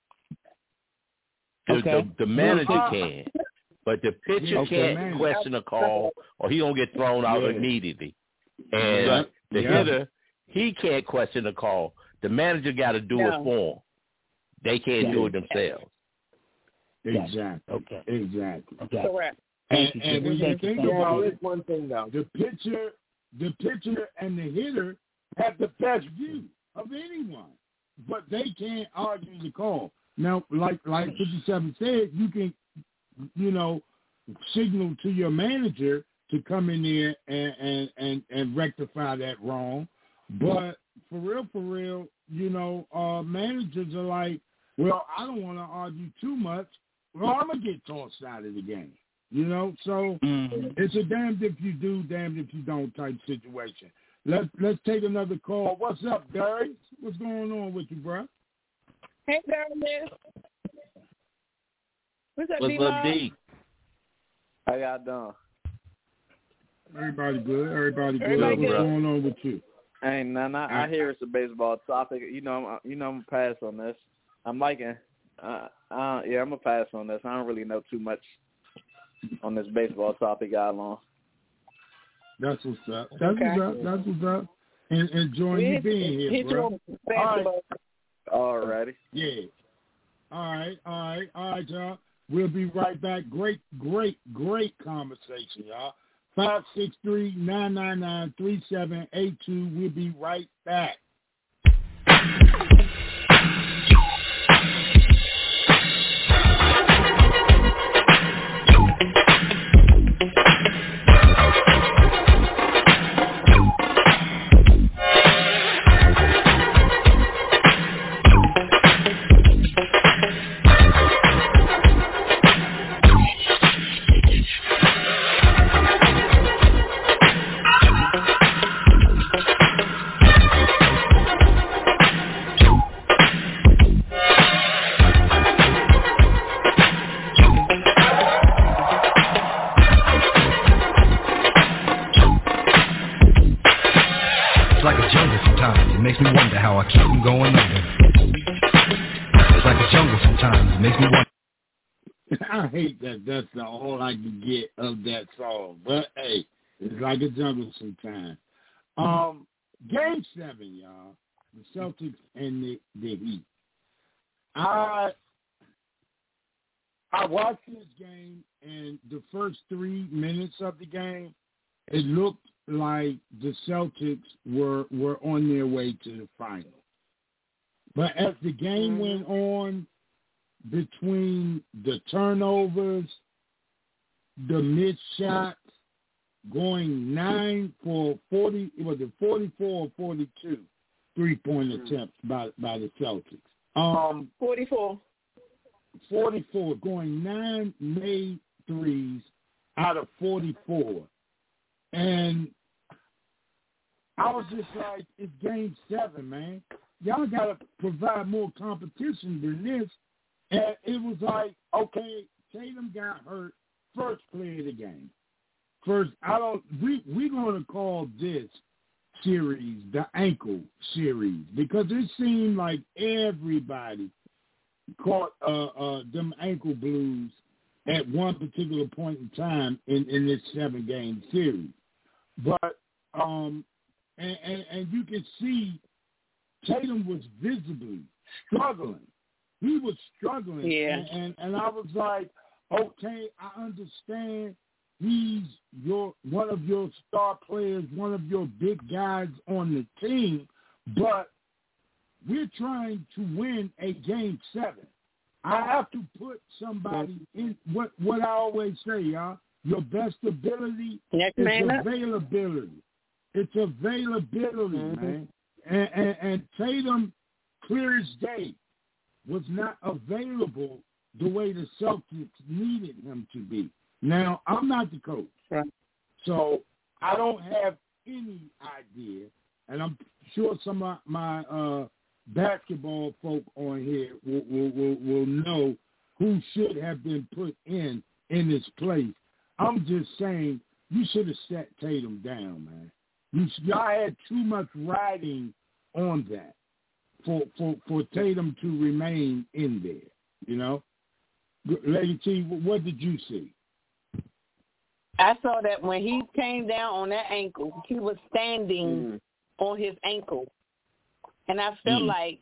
The manager can. But the pitcher can't question a call, or he gonna get thrown out immediately. And the hitter, he can't question a call. The manager got to do it for him. They can't do it themselves. Exactly. Okay. Exactly. Okay. Correct. And when you think about it, one thing though, the pitcher and the hitter have the best view of anyone, but they can't argue the call. Now, like 57 said, you can. Signal to your manager to come in there and rectify that wrong. But for real, managers are like, well, I don't want to argue too much. Well, I'm going to get tossed out of the game. So it's a damned if you do, damned if you don't type situation. Let's take another call. What's up, Darius? What's going on with you, bro? Hey, Darius. What's up, D? How y'all doing? Everybody good. What's going on with you? Ain't none. I hear it's a baseball topic. I'm gonna pass on this. I'm liking. I'm gonna pass on this. I don't really know too much on this baseball topic, y'all. That's what's up. That's what's up. And enjoying you being here, bro. All righty. Yeah. All right, y'all. We'll be right back. Great conversation, y'all. 563-999-3782. We'll be right back. Makes me wonder how I keep from going under. It's like a jungle sometimes. It makes me wonder. I hate that. That's all I can get of that song. But hey, it's like a jungle sometimes. Game 7, y'all. The Celtics and the Heat. I watched this game, and the first 3 minutes of the game, it looked like the Celtics were on their way to the final. But as the game went on, between the turnovers, the missed shots, going 9 for 40, was it 44 or 42 3-point attempts by the Celtics? 44. 44, going 9 made threes out of 44. And I was just like, it's game 7, man. Y'all got to provide more competition than this. And it was like, okay, Tatum got hurt, first play of the game. We're going to call this series the ankle series because it seemed like everybody caught them ankle blues at one particular point in time in this 7-game series. But and you can see Tatum was visibly struggling. He was struggling. Yeah. And I was like, okay, I understand he's one of your star players, one of your big guys on the team, but we're trying to win a Game 7. I have to put somebody in what I always say, y'all. Your best ability is availability. It's availability, man. And Tatum, clear as day, was not available the way the Celtics needed him to be. Now, I'm not the coach, so I don't have any idea, and I'm sure some of my basketball folk on here will know who should have been put in this place. I'm just saying you should have set Tatum down, man. Y'all had too much riding on that for Tatum to remain in there, you know? Lady T, what did you see? I saw that when he came down on that ankle, he was standing on his ankle. And I felt like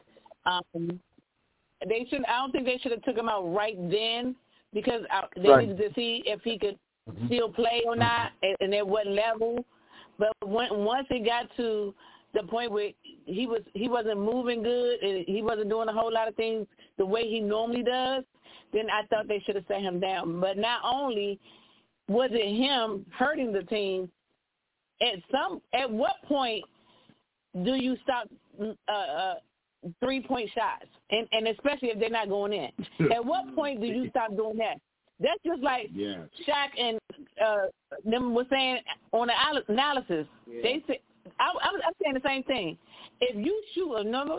they should. I don't think they should have took him out right then because they needed to see if he could still play or not and at what level. But once it got to the point where he wasn't moving good and he wasn't doing a whole lot of things the way he normally does, then I thought they should have set him down. But not only was it him hurting the team, at what point do you stop 3-point shots, and especially if they're not going in? At what point do you stop doing that? That's just like Shaq and them were saying on the analysis. Yeah. They said, I'm saying the same thing. If you shoot a number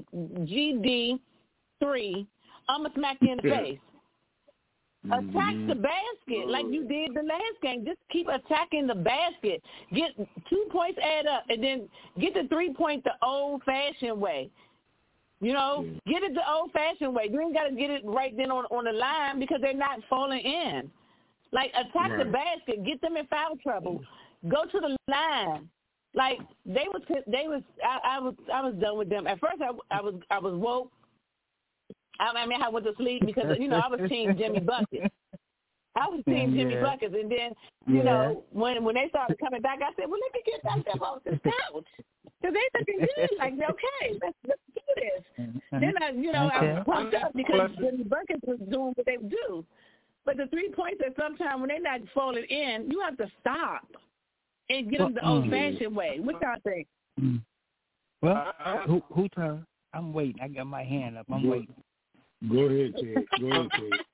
GD 3, I'm gonna smack you in the face. Attack the basket like you did the last game. Just keep attacking the basket. Get 2 points add up, and then get the 3-point the old-fashioned way. You know, get it the old-fashioned way. You ain't got to get it right then on the line because they're not falling in. Like, attack the basket. Get them in foul trouble. Go to the line. Like, I was done with them. At first, I was woke. I went to sleep because, you know, I was team Jimmy Buckets. I was team Jimmy Buckets. And then, you know, when they started coming back, I said, well, let me get back up off this couch. Because they looking good. Like, okay, let's do this. Then, I was pumped up because Jimmy Buckets was doing what they do. But the 3 points that sometimes when they're not falling in, you have to stop and get them the old-fashioned way. What y'all think? Well, who turn? I'm waiting. I got my hand up. I'm waiting. Go ahead, Ted. Go ahead,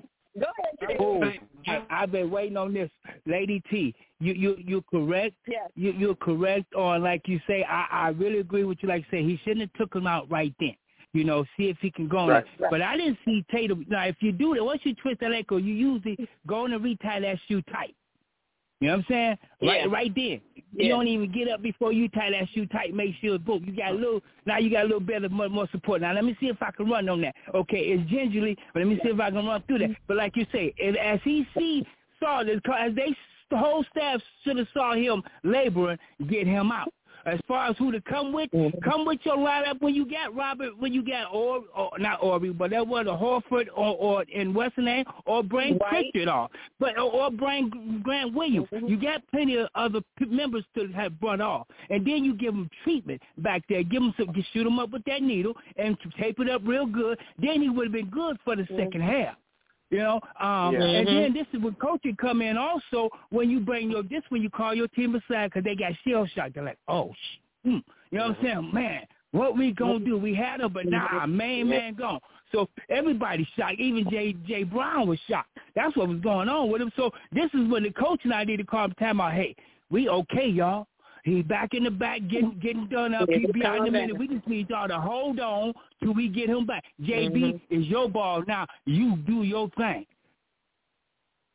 Ted. Oh, I've been waiting on this. Lady T, you're correct. Yes. You're correct on, like you say, I really agree with you. Like you say, he shouldn't have took him out right then. You know, see if he can go on it. But I didn't see Tatum. Now, if you do that, once you twist that ankle, you usually go in and retie that shoe tight. You know what I'm saying? Right there. You don't even get up before you tie that shoe tight, make sure it's booked. You got a little better, more support. Now, let me see if I can run on that. Okay, it's gingerly, but let me see if I can run through that. But like you say, as he saw this, the whole staff should have saw him laboring, get him out. As far as who to come with your lineup when you got Robert, when you got not Aubrey, but that was a Horford or in Western name, or bring Pritchard off, or bring Grant Williams. You got plenty of other members to have brought off, and then you give them treatment back there, shoot them up with that needle and tape it up real good. Then he would have been good for the second half. You know, and then this is when coaching come in also when you bring when you call your team aside because they got shell shocked. They're like, you know what I'm saying? Man, what we going to do? We had him, but nah, man gone. So everybody shocked. Even Jay Brown was shocked. That's what was going on with him. So this is when the coach and I need to call him time out, hey, we okay, y'all. He's back in the back getting done up. He'll be out in a minute. We just need y'all to hold on till we get him back. JB, is your ball now. You do your thing.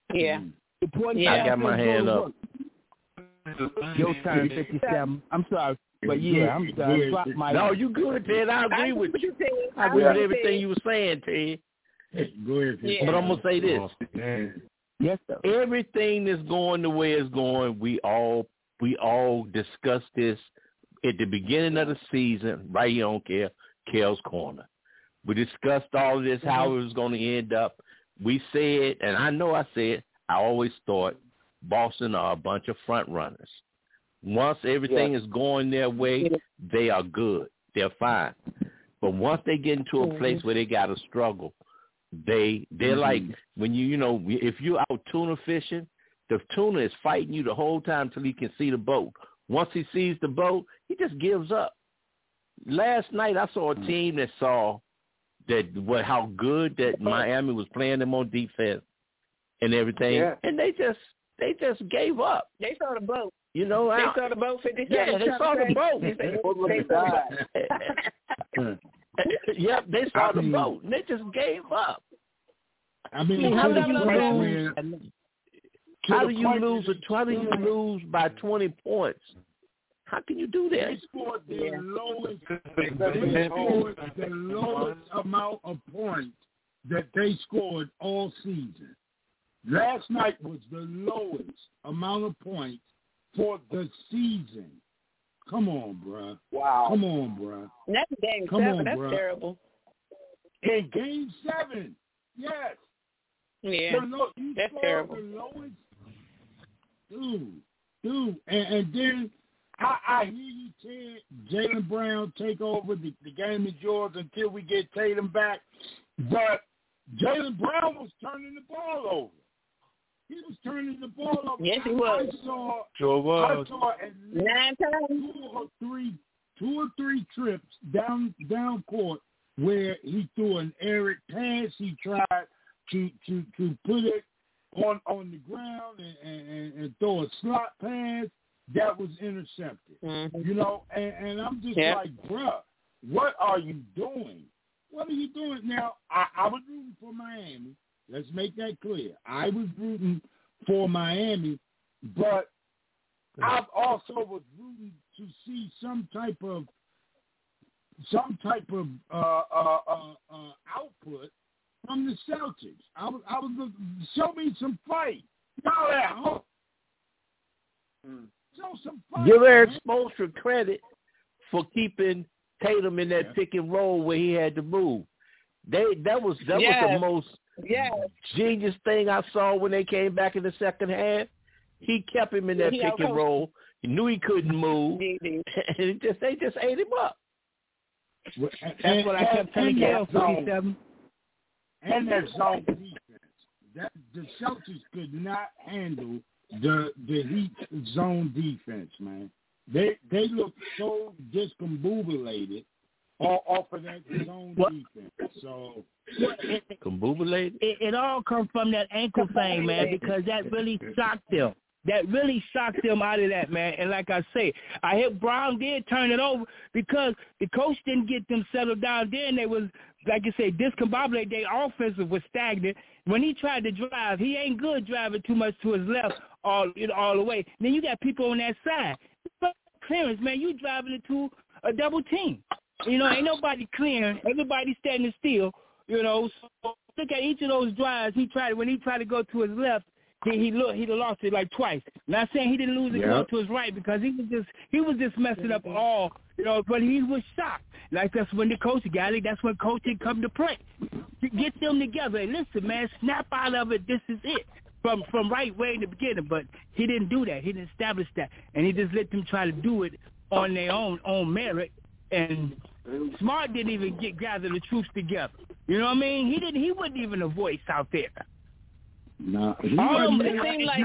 Yeah. I got my hand up. Your turn, 57. I'm sorry. But yeah, I'm sorry. No, you good, Ted. I agree with you. I agree with everything you were saying, Ted. Go ahead. Yeah. But I'm going to say this. Yes, sir. Everything that's going the way it's going, we all discussed this at the beginning of the season right here on Kel's Corner. We discussed all of this, how it was going to end up. We said, and I know I said, I always thought Boston are a bunch of front runners. Once everything is going their way, they are good. They're fine. But once they get into a place where they got to struggle, they're like when if you're out tuna fishing, the tuna is fighting you the whole time till he can see the boat. Once he sees the boat, he just gives up. Last night I saw a team that saw how good that Miami was playing them on defense and everything, and they just gave up. They saw the boat. They saw the boat. 57. Yeah, they saw the boat. Yep, they saw the boat, and they just gave up. I mean, how do you lose by 20 points? How can you do that? They scored the lowest amount of points that they scored all season. Last night was the lowest amount of points for the season. Come on, bruh. Wow. Come on, bruh. That's game 7. That's terrible. In game 7, yes. Yeah, that's terrible. The lowest, dude. And then I hear you saying Jaylen Brown take over. The game is yours until we get Tatum back. But Jaylen Brown was turning the ball over. He was turning the ball over. Yes, he was. I saw at least 9 times. 2 or 3 trips down court where he threw an errant pass. He tried to put it on the ground and throw a slot pass that was intercepted. Mm-hmm. And I'm just like, bruh, what are you doing? What are you doing? Now, I was rooting for Miami. Let's make that clear. I was rooting for Miami, but I also was rooting to see some type of output from the Celtics. I was show me some fight. Y'all at home. Show some fight. Give Eric Spoelstra credit for keeping Tatum in that pick and roll where he had to move. That was the most genius thing I saw when they came back in the second half. He kept him in that pick and roll. He knew he couldn't move, and they just ate him up. That's what I kept telling you. 57. And that zone defense. The Celtics could not handle the Heat zone defense, man. They looked so discombobulated off of that zone defense. So combobulated? It all comes from that ankle thing, man, because that really shocked them. That really shocked them out of that, man. And like I say, I heard Brown did turn it over because the coach didn't get them settled down there, and they was, like you say, discombobulated. Their offense was stagnant. When he tried to drive, he ain't good driving too much to his left all the way. Then you got people on that side. Clearance, man, you driving into a double team. Ain't nobody clearing. Everybody's standing still, So look at each of those drives. When he tried to go to his left, he lost it like twice. Not saying he didn't lose it going to his right because he was just messing up all, but he was shocked. Like that's when the coach got it. That's when coaching come to play. Get them together. And listen, man, snap out of it. This is it. From right way in the beginning, but he didn't do that. He didn't establish that, and he just let them try to do it on their own merit. And Smart didn't even gather the troops together. You know what I mean? He wasn't even a voice out there. No, it seemed like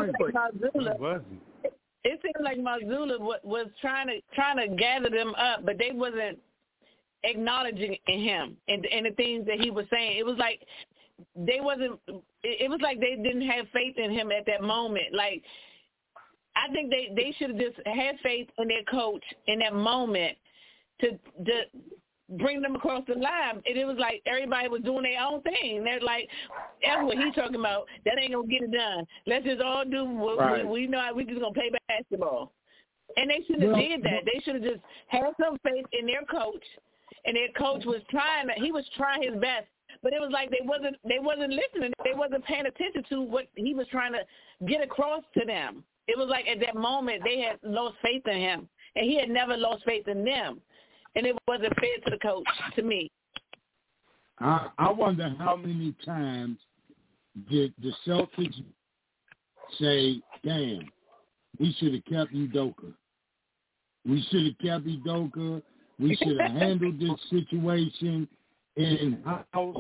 Mazzulla was trying to gather them up, but they wasn't acknowledging him and the things that he was saying. It was like they didn't have faith in him at that moment. Like, I think they should have just had faith in their coach in that moment to bring them across the line. And it was like everybody was doing their own thing. They're like, that's what he's talking about. That ain't going to get it done. Let's just all do what we know. We just going to play basketball. And they shouldn't have did that. They should have just had some faith in their coach. And their coach was trying. He was trying his best. But it was like they wasn't listening. They wasn't paying attention to what he was trying to get across to them. It was like at that moment they had lost faith in him. And he had never lost faith in them. And it wasn't fair to the coach, to me. I wonder how many times did the Celtics say, damn, we should have kept Udoka. We should have kept Udoka. We should have handled this situation in-house.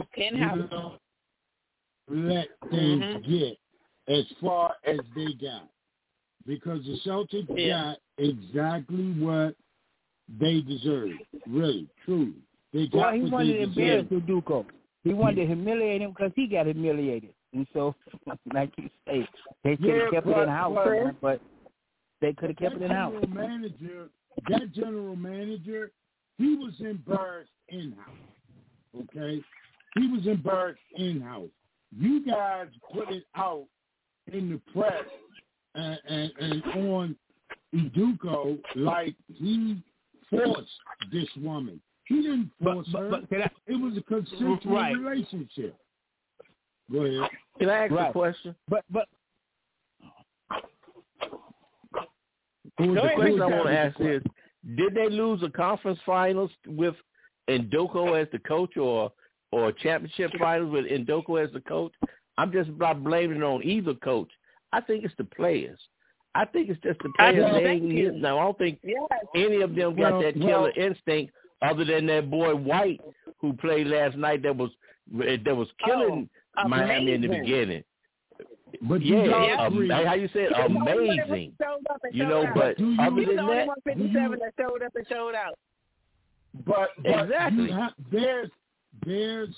Let things get as far as they got. Because the Celtics got exactly what they deserved. Really, truly. They got he wanted to embarrass Udoka. He wanted to humiliate him because he got humiliated. And so, like you say, they could have kept it in-house, but they could have kept it in-house. That general manager, he was embarrassed in-house, okay? He was embarrassed in-house. You guys put it out in the press and on Udoka like he forced this woman. He didn't force her. It was a consensual relationship. Go ahead. Can I ask a question? But the question I want to ask is, did they lose a conference finals with Udoka as the coach or a championship finals with Udoka as the coach? I'm just not blaming it on either coach. I think it's the players. I think it's just the players. I don't think any of them got that killer instinct other than that boy White who played last night that was killing Miami in the beginning. But how you say it? Amazing. But other than that, that showed up and showed out. But exactly. There's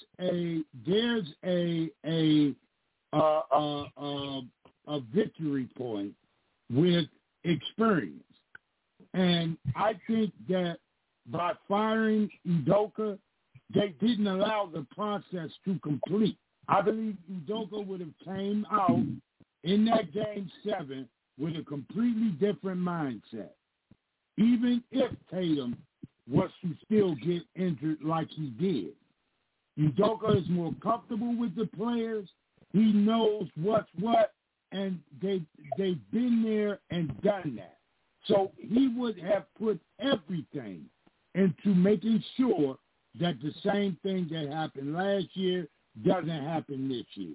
a victory point with experience, and I think that by firing Udoka, they didn't allow the process to complete. I believe Udoka would have came out in that Game 7 with a completely different mindset. Even if Tatum was to still get injured like he did. Udoka is more comfortable with the players. He knows what's what, and they've been there and done that. So he would have put everything into making sure that the same thing that happened last year doesn't happen this year.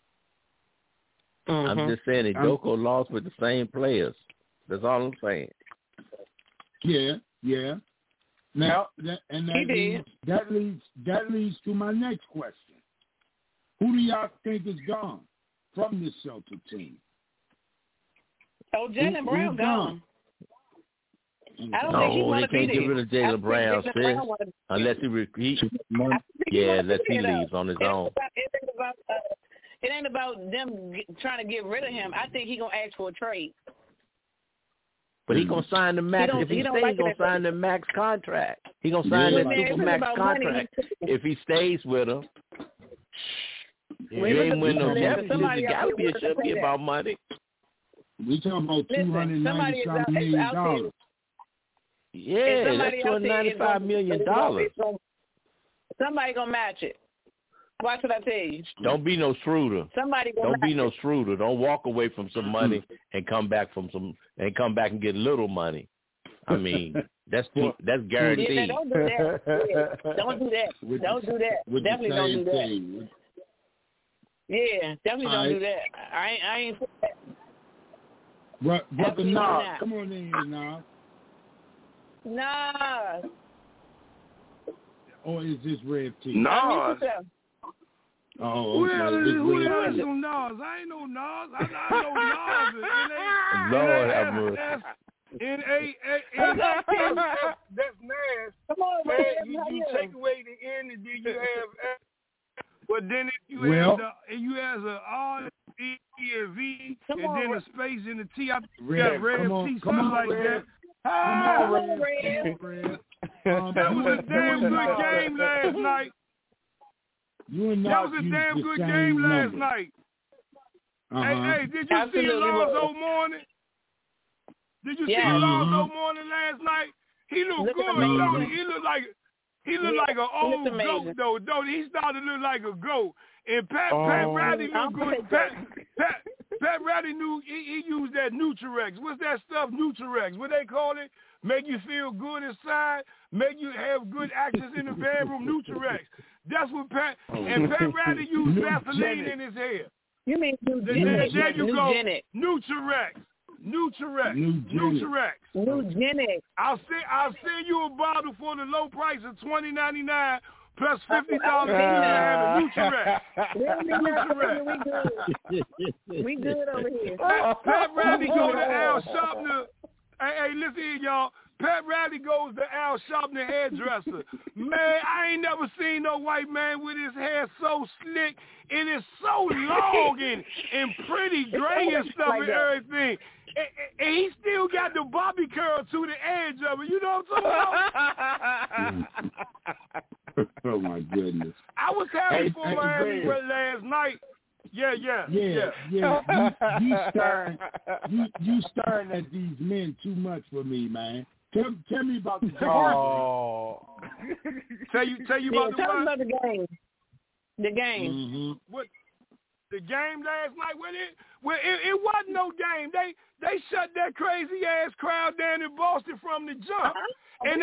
I'm just saying Udoka lost with the same players. That's all I'm saying. Yeah. Now, that leads to my next question. Who do y'all think is gone from this Celtic team? Oh, Jaylen Brown gone. I don't think he want to be there. They can't get rid of Jaylen Brown, sis, unless he leaves on his own. It ain't about them trying to get rid of him. I think he's going to ask for a trade. But he's going to sign the max. If he stays, he's going to sign the max contract. He's going to sign that super max contract if he stays with him. You ain't win no championship. It got to be a should be about money. We talking about $295 million. Yeah, that's $295 million. Somebody gonna match it. Watch what I tell you. Don't be no Schroeder. Don't be no Schroeder. Don't walk away from some money and come back and get little money. I mean, that's guaranteed. Yeah, don't do that. Don't do that. Don't do that. Definitely don't do that. Yeah, definitely don't do that. I ain't. Brother Nas, come on in here, Nas. Nas. Or is this Red T? Nas. Oh, okay. Who the hell is no Nas? I ain't no Nas. I know Nas. Lord have mercy. That's Nas. Come on, man. You take away the N and then you have. But then if you have the R, E, and V, and then a space in the T, I got Red T, something like that. Come on, Red. That was a damn good game last night. That was a damn good game last night. Hey, did you see Alonzo Mourning? Did you see Alonzo Mourning last night? He looked good, though. He looked like an old goat, though. He started to look like a goat. And Pat Riley looked good. Pat Riley knew he used that Nutrirex. What's that stuff, Nutrirex? What they call it? Make you feel good inside, make you have good access in the bedroom, Nutrirex. That's what Pat Riley used Vaseline in his hair. You mean there you go. Nutrirex. I'll send you a bottle for the low price of $20.99 plus $50 We good over here. Pat Riley go to Al Sharpner. Hey, listen here, y'all. Pat Riley goes to Al Sharpner hairdresser. Man, I ain't never seen no white man with his hair so slick. It is so long and pretty gray and stuff and everything. And he still got the bobby curl to the edge of it. You know what I'm talking about? Oh, my goodness. I was happy for Miami last night. Yeah. You staring at these men too much for me, man. Tell me about the game. Tell you about the game. The game. Mm-hmm. What? The game last night? It wasn't no game. They shut that crazy ass crowd down in Boston from the jump. And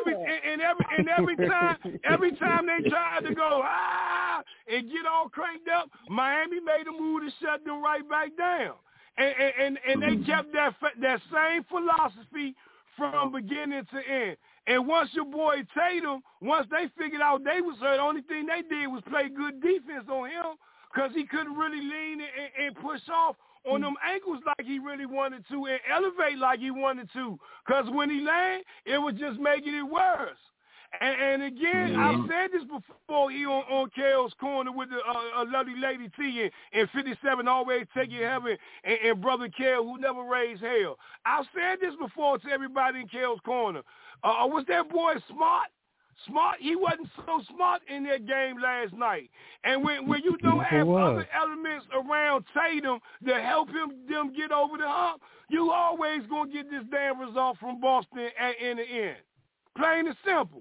every time they tried to go and get all cranked up, Miami made a move to shut them right back down. And they kept that same philosophy from beginning to end. And once your boy Tatum, once they figured out they was hurt, the only thing they did was play good defense on him because he couldn't really lean and push off on them ankles like he really wanted to and elevate like he wanted to. Because when he landed, it was just making it worse. And again, I've said this before here on Kale's Corner with a lovely lady T and 57 always take your heaven and brother Kale who never raised hell. I've said this before to everybody in Kale's Corner. Was that boy smart? Smart? He wasn't so smart in that game last night. And when you don't have other elements around Tatum to help them get over the hump, you always going to get this damn result from Boston in the end. Plain and simple.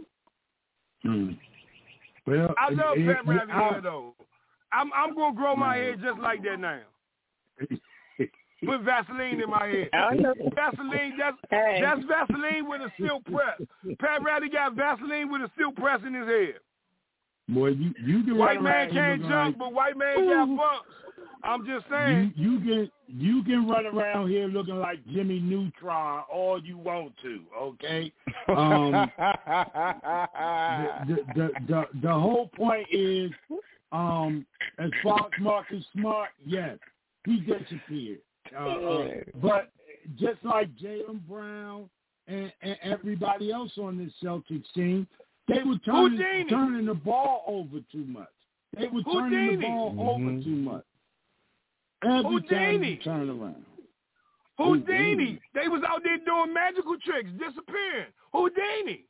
Well, I love Pat Riley here, though. I'm going to grow my hair just like that now. Put Vaseline in my head. Vaseline, that's Vaseline with a silk press. Pat Riley got Vaseline with a silk press in his head. Boy, you can white man can't jump, but white man got bumps. I'm just saying. You can run around here looking like Jimmy Neutron all you want to, okay? The whole point is, as far as Marcus Smart, yes, he disappeared. But just like Jaylen Brown and everybody else on this Celtics team, they were turning the ball over too much. They were turning the ball over too much. Every time you turn around. Houdini. They was out there doing magical tricks, disappearing. Houdini.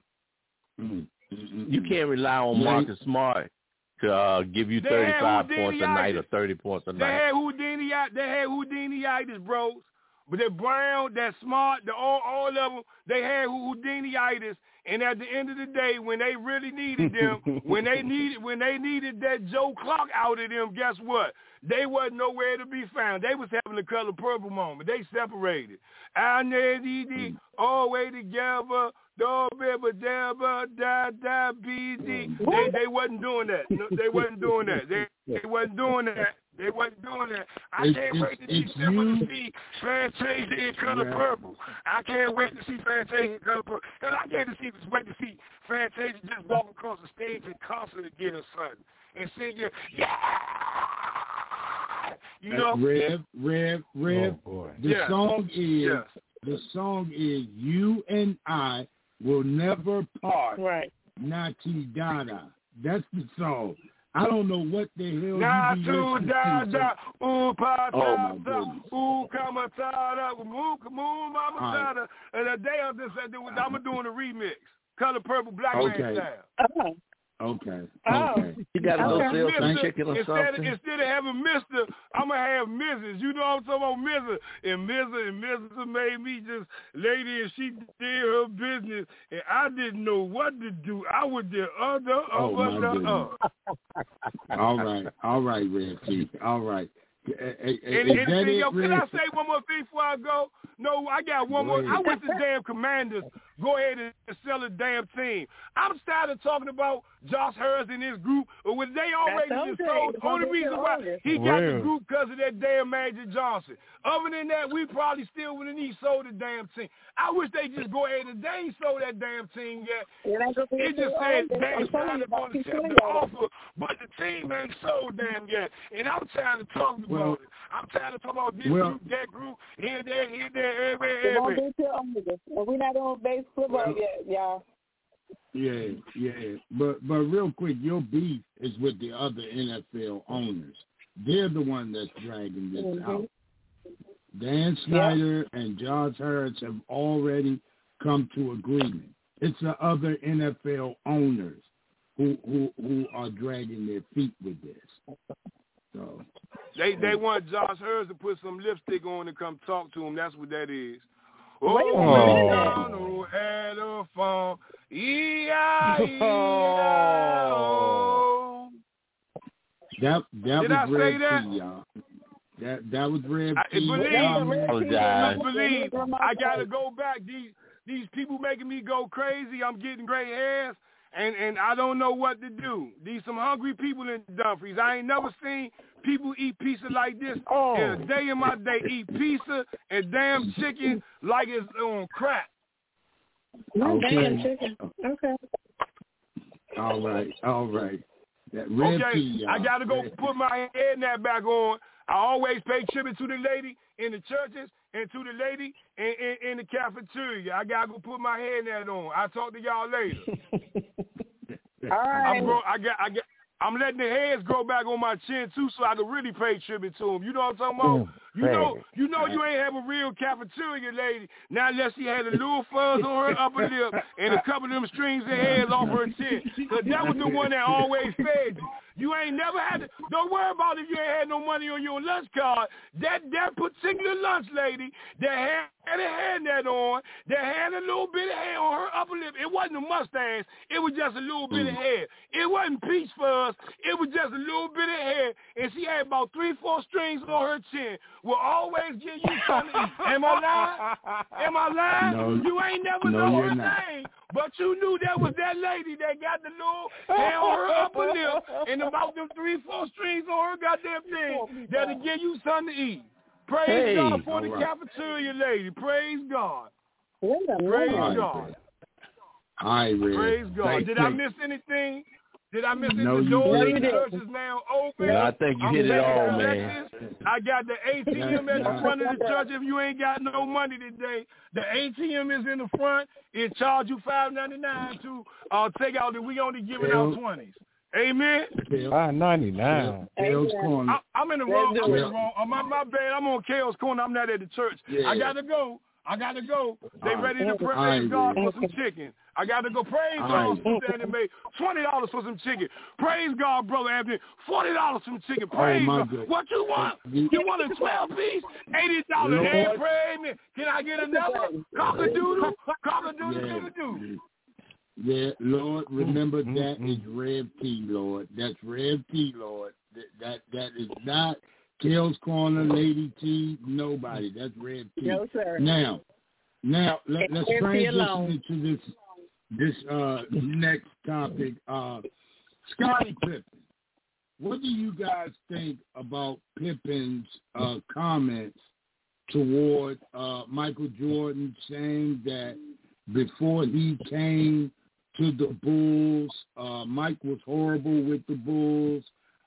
You can't rely on Marcus Smart to give you 35 points a night or 30 points a night. They had Houdini-itis, bros. But that Brown, that Smart, all of them, they had Houdini-itis. And at the end of the day, when they really needed them, when they needed that Joe Clark out of them, guess what? They wasn't nowhere to be found. They was having the color purple moment. They separated. And they all way together. They wasn't doing that. They wasn't doing that. They wasn't doing that. They wasn't doing that. I can't wait to see Fantasia in color purple. I can't wait to see Fantasia in color purple. And I can't wait to see Fantasia just walk across the stage in concert again or something and sing it. Yeah. You know, Rev. The song is You and I Will Never Part. Right. Nati Dada. That's the song. I don't know what the hell Nah, you be too, listening da, to. da, ooh, pa, Oh, da, my da, goodness. ooh, kamatada, moo, mama, tada. And the day I'm just I'm doing a remix. Color Purple Black Man style. Okay. You got to go sell some chicken or something. Instead of having Mr., I'm going to have Mrs. You know what I'm talking about? Mrs. made me just lady, and she did her business, and I didn't know what to do. I was the other. All right, Red T. All right. Can I say one more thing before I go? No, I got one more. I wish the damn Commanders go ahead and sell a damn team. I'm tired of talking about Josh Harris and his group, or when they already just sold. The only reason why he got the group because of that damn Magic Johnson. Other than that, we probably still wouldn't need sold the damn team. I wish they just go ahead and they ain't sold that damn team yet. It just said they signed up on the offer, but the team ain't sold damn yet. And I'm tired of talking about it. I'm tired of talking about this group, that group, here, there, everywhere. We're not on base football yet, y'all. Yeah. But real quick, your beef is with the other NFL owners. They're the one that's dragging this out. Dan Snyder and Josh Harris have already come to agreement. It's the other NFL owners who are dragging their feet with this. So they want Josh Harris to put some lipstick on and come talk to him. That's what that is. McDonald had a farm. E-I-E-I-O. That Did was I Red say that? T, y'all. That was Red T. Believe, I gotta go back. These people making me go crazy. I'm getting gray hairs, and I don't know what to do. These some hungry people in Dumfries. I ain't never seen people eat pizza like this in a day in my day. Eat pizza and damn chicken like it's on crack. Damn chicken. Okay. All right. That Red T, I gotta go put my head net back on. I always pay tribute to the lady in the churches and to the lady in the cafeteria. I gotta go put my head net on. I'll talk to y'all later. All right. I'm letting the hairs grow back on my chin too, so I can really pay tribute to them. You know what I'm talking about? You know you ain't have a real cafeteria lady now unless she had a little fuzz on her upper lip and a couple of them strings of hairs off her chin. Because that was the one that always fed you. You ain't never had to, don't worry about if you ain't had no money on your lunch card. That particular lunch lady that had a hairnet on, that had a little bit of hair on her upper lip. It wasn't a mustache. It was just a little bit of hair. It wasn't peach fuzz. It was just a little bit of hair. And she had about 3-4 strings on her chin. Will always give you something. Am I lying? No, you ain't never know her name. But you knew that was that lady that got the little hair on her upper lip and about them 3-4 strings on her goddamn thing that'll give you something to eat. Praise God for the cafeteria lady. Praise God. Praise God. Praise God. Did I miss anything? Did I miss no, the door to the church is now open? No, I think you hit it all, man. I got the ATM at the front of the church. If you ain't got no money today, the ATM is in the front. It charge you $5.99 to take out that we only giving out 20s. Amen. $5.99. I'm in the wrong. My bad. I'm on Kale's Corner. I'm not at the church. Yeah. I gotta go. They ready to praise God for some chicken. I got to go. Praise God, Sister Annie Mae. $20 for some chicken. Praise God, Brother Anthony. $40 for some chicken. Praise God. God. What you want? You want a 12-piece? $80. Hey, praise me. Can I get another? Cock-a-doodle? Cock-a-doodle-doodle-doo. Yeah, Lord, remember that is Rev T, Lord. That's Rev T, Lord. That is not Kale's Corner, Lady T, nobody. That's Rev T. No, sir. Now let's transition into this next topic. Scottie Pippen. What do you guys think about Pippen's comments toward Michael Jordan, saying that before he came to the Bulls, Mike was horrible with the Bulls.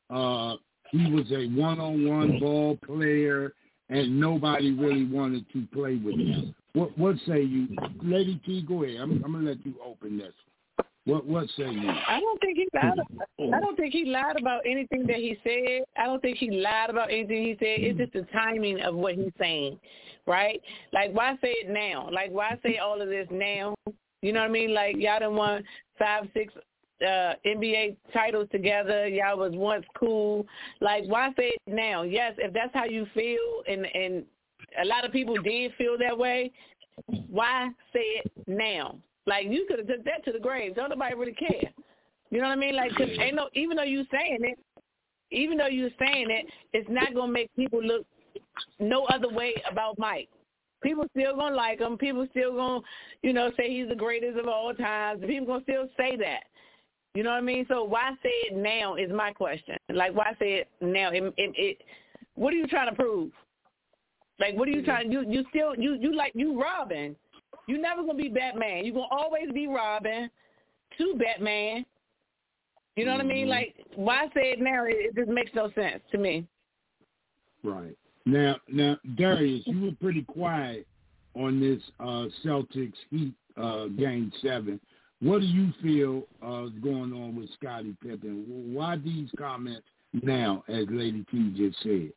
He was a one-on-one ball player, and nobody really wanted to play with him. What say you? Lady T, go ahead. I'm going to let you open this. What say you? I don't think he lied. I don't think he lied about anything that he said. I don't think he lied about anything he said. It's just the timing of what he's saying, right? Like, why say it now? Like, why say all of this now? You know what I mean? Like, y'all done won 5-6 NBA titles together. Y'all was once cool. Like, why say it now? Yes, if that's how you feel, and a lot of people did feel that way, why say it now? Like, you could have took that to the grave. Don't nobody really care. You know what I mean? Like, cause even though you're saying it, it's not going to make people look no other way about Mike. People still going to like him. People still going to, say he's the greatest of all times. People going to still say that. You know what I mean? So why say it now is my question. Like, why say it now? What are you trying to prove? Like, what are you trying to do? You Robin. You're never going to be Batman. You're going to always be Robin to Batman. You know what I mean? Like, why say it now? It just makes no sense to me. Right. Now, Darius, you were pretty quiet on this Celtics Heat Game 7. What do you feel is going on with Scottie Pippen? Why these comments now, as Lady T just said?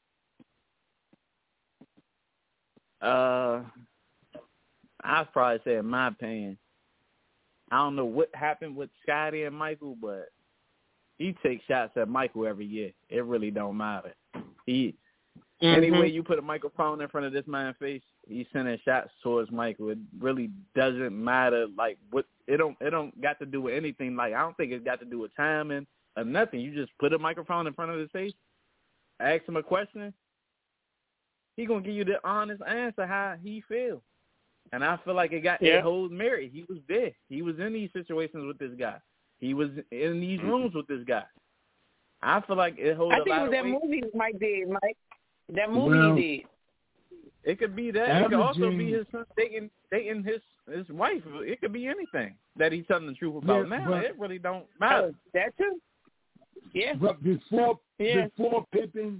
I'd probably say, in my opinion, I don't know what happened with Scottie and Michael, but he takes shots at Michael every year. It really don't matter. Any way you put a microphone in front of this man's face, he's sending shots towards Michael. It really doesn't matter. Like, what it don't got to do with anything. Like, I don't think it's got to do with timing or nothing. You just put a microphone in front of his face, ask him a question, he gonna give you the honest answer how he feels. And I feel like it holds merit. He was there. He was in these situations with this guy. He was in these rooms with this guy. I feel like it holds a lot of weight. I think it was that movie Mike did, Mike. That movie he did. It could be that. It could also be his son dating his wife. It could be anything that he's telling the truth about now. It really don't matter. That too. Yeah. But before Pippen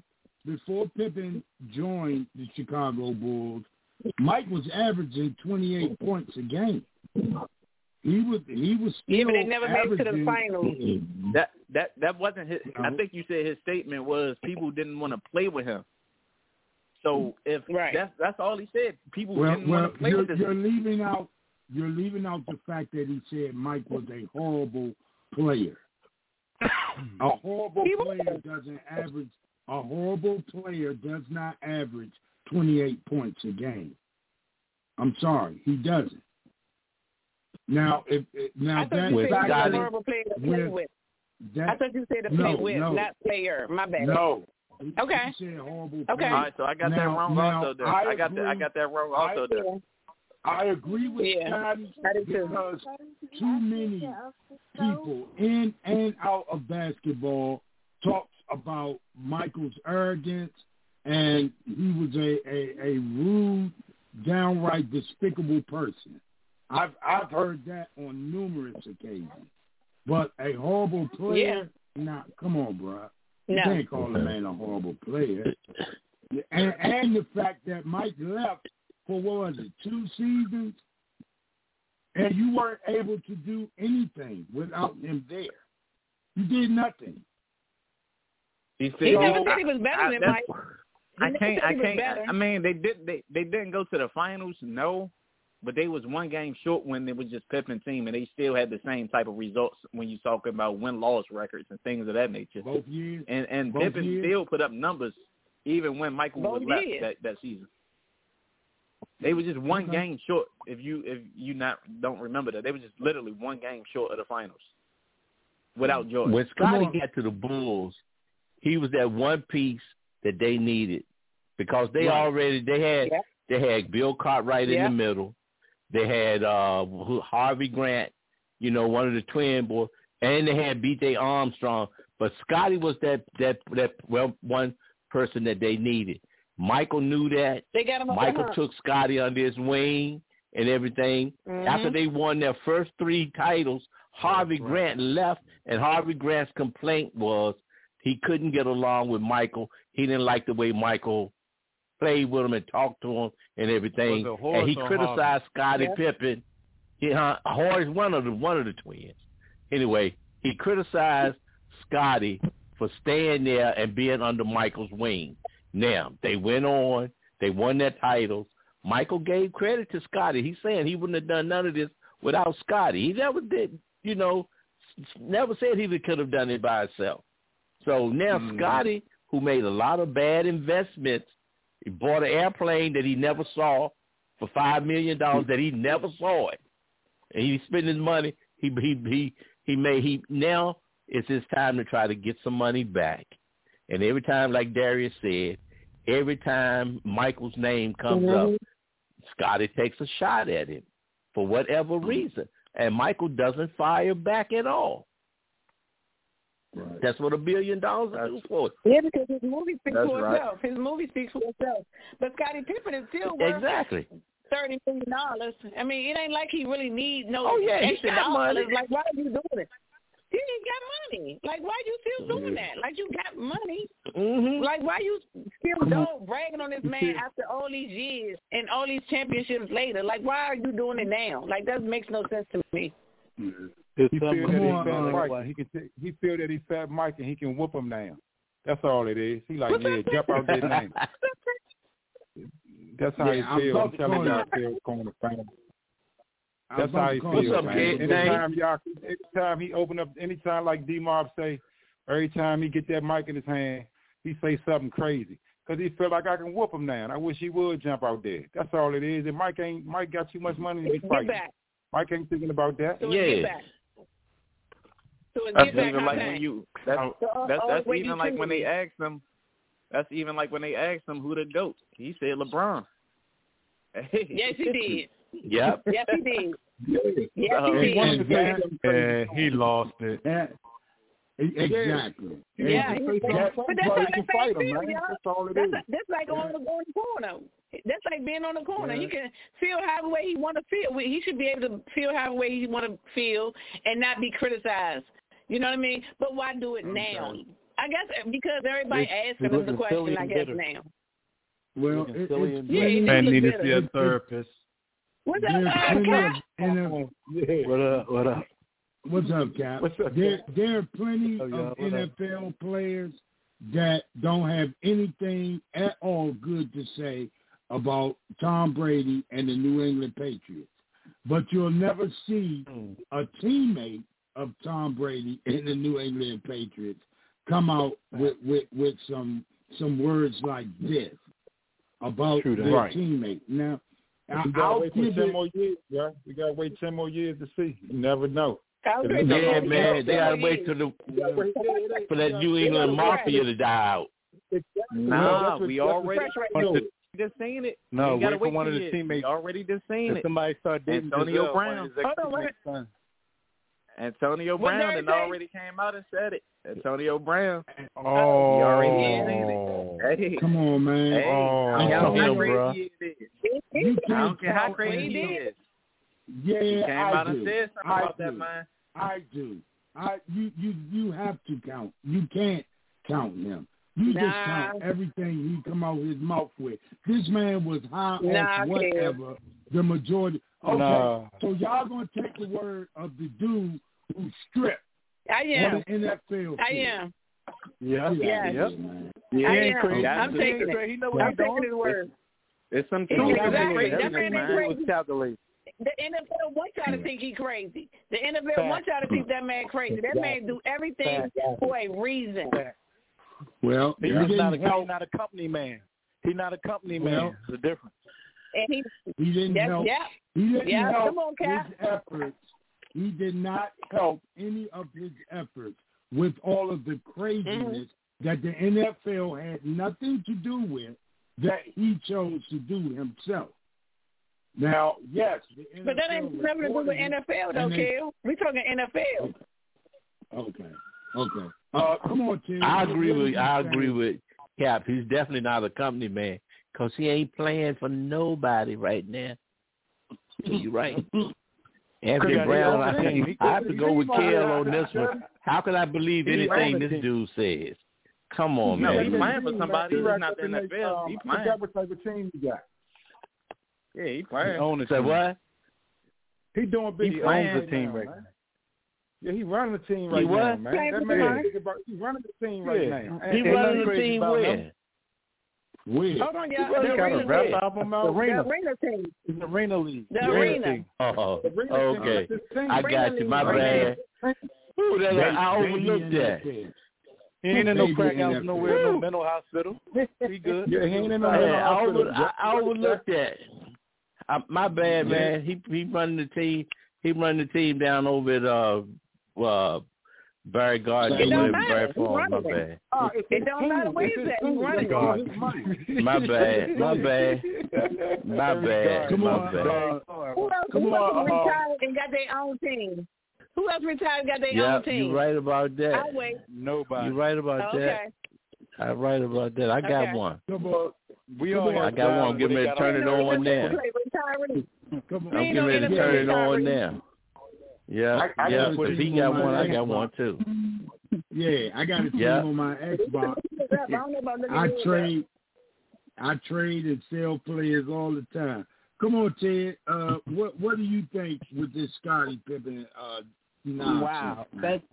joined the Chicago Bulls, Mike was averaging 28 points a game. He was still but they never made it to the finals. That wasn't his. I think you said his statement was people didn't want to play with him. So if that's all he said, people didn't want to play with him. You're leaving out the fact that he said Mike was a horrible player. A horrible player does not average 28 points a game. I'm sorry, he doesn't. Now, I thought you said a horrible player to play with. I thought you said to play with, not player. My bad. No. Okay. He said horrible okay. All right, so I got that wrong also. Then I got that wrong also. Then I agree with Scottie because too many people in and out of basketball talks about Michael's arrogance, and he was a rude, downright despicable person. I've heard that on numerous occasions. But a horrible player? Nah, come on, bro. You can't call a man a horrible player. And the fact that Mike left for, 2 seasons? And you weren't able to do anything without him there. You did nothing. He never said he was better than Mike. I can't. I mean, they didn't go to the finals, no, but they was one game short when it was just Pippen's team, and they still had the same type of results when you talk about win-loss records and things of that nature. Both years. And Pippen still put up numbers even when Michael was left that season. They were just one game short. If you don't remember that, they were just literally one game short of the finals without Jordan. When Scottie got to the Bulls, he was that one piece that they needed because they had Bill Cartwright in the middle. They had Harvey Grant, one of the twin boys, and they had B.J. Armstrong. But Scottie was that one person that they needed. Michael knew that. Michael took Scottie under his wing and everything. Mm-hmm. After they won their first 3 titles, Harvey Grant left, and Harvey Grant's complaint was he couldn't get along with Michael. He didn't like the way Michael played with him and talked to him and everything. And he criticized Scottie Pippen. Horace, one of the twins. Anyway, he criticized Scotty for staying there and being under Michael's wing. Now, they went on. They won their titles. Michael gave credit to Scotty. He's saying he wouldn't have done none of this without Scotty. He never did, never said he could have done it by himself. So now Scotty, who made a lot of bad investments, he bought an airplane that he never saw for $5 million that he never saw it. And he spent his money. Now it's his time to try to get some money back. And every time, like Darius said, every time Michael's name comes up, Scotty takes a shot at him for whatever reason. And Michael doesn't fire back at all. Right. That's what $1 billion is for. Yeah, because his movie speaks for itself. His movie speaks for itself. But Scottie Pippen is still worth $30 million. I mean, it ain't like he really needs extra dollars. Like, why are you doing it? He ain't got money. Like, why you still doing that? Like, you got money. Like, why you still bragging on this man after all these years and all these championships later? Like, why are you doing it now? Like, that makes no sense to me. He feel that he's Fat Mike and he can whoop him down. That's all it is. He like, jump out that name. That's how he feels. I'm telling y'all, Corner fan. That's how he feels. What's up, man? Anytime he open up, anytime like D-Mob say, every time he get that mic in his hand, he say something crazy. Because he feel like I can whoop him down. I wish he would jump out there. That's all it is. And Mike got too much money to be fighting. Mike ain't thinking about that. So that's even like when you. That's even like when they asked him. That's even like when they asked him who the GOAT. He said LeBron. Hey. Yes, he did. Yep. Yes, he did. Yes, he did. Yeah, he lost it. Exactly. Yeah, but that's how they fight him, man. That's all it is. That's like on the corner. That's like being on the corner. He can feel however way he want to feel. He should be able to feel however way he want to feel and not be criticized. You know what I mean? But why do it now? I guess because everybody asking him the question, I guess, now. Well, I need to see a therapist. What's up, Cap? What up? What's up, Cap? There are plenty of NFL players that don't have anything at all good to say about Tom Brady and the New England Patriots. But you'll never see a teammate of Tom Brady and the New England Patriots come out with some words like this about their teammate. Now, we gotta wait for 10 more years, yeah. We gotta wait 10 more years to see. You never know. Yeah, man, they gotta wait for that New England Mafia to die out. Nah, we already just saying it. No, wait for one of the teammates. Already just saying it. Somebody start dating Antonio Brown. Antonio Brown and already came out and said it. Antonio Brown. Oh, he already said it. Hey. Come on, man. Hey, I don't care how crazy it is. I don't care how crazy it is. Yeah, he came out and said something about that, man. I do. You have to count. You can't count him. You just count everything he come out his mouth with. This man was high off whatever the majority. Okay, so y'all gonna take the word of the dude who stripped. I am. On the NFL. I am. Yeah. I am. I'm taking it. I'm taking his word. It's some exactly. That man was calculated. The NFL wants y'all to think he crazy. The NFL wants y'all to think that man crazy. That man do everything for a reason. Well, he's not a company man. He's not a company man. It's a difference. And he didn't help. He didn't help his efforts. He did not help any of his efforts with all of the craziness that the NFL had nothing to do with that he chose to do himself. Now, yes, the NFL but that ain't nothing to do with NFL, though, Kel. We talking NFL. Okay. Come on, Tim. I agree with Cap. He's definitely not a company man because he ain't playing for nobody right now. You're right. Anthony Brown, I have to go with Kel on this one. How can I believe anything this dude says? Come on, man. No, he's playing for somebody who's not the NFL. He's playing. What type of team you got? Yeah, he's playing. Say what? He doing big. He owns the team right now. Yeah, he running the team right now, man. That man, he's running the team right now. He running the team where? Hold on, y'all. He got a rap album out. The Arena team. It's the Arena League. The Arena. Oh, okay. I got you. My bad. Ooh, I overlooked that. He ain't in no crack house nowhere, no mental hospital. He good. Yeah, he ain't in no mental hospital. I overlooked that. My bad, man. He running the team. He running the team down over at Barry Garden. It don't matter. My bad. It don't matter where he's at. He's running. My bad. Come on. Who else retired and got their own team? Who else retired and got their own team? You're right about that. I'll wait. Nobody. You're right about that. I'm right about that. I got one. I got one. Get ready to turn it on now. I'm getting ready to turn it on now. Yeah. If he got one, I got one too. Yeah, I got a team on my Xbox. I trade and sell players all the time. Come on, Ted. What do you think with this Scottie Pippen? Wow, that's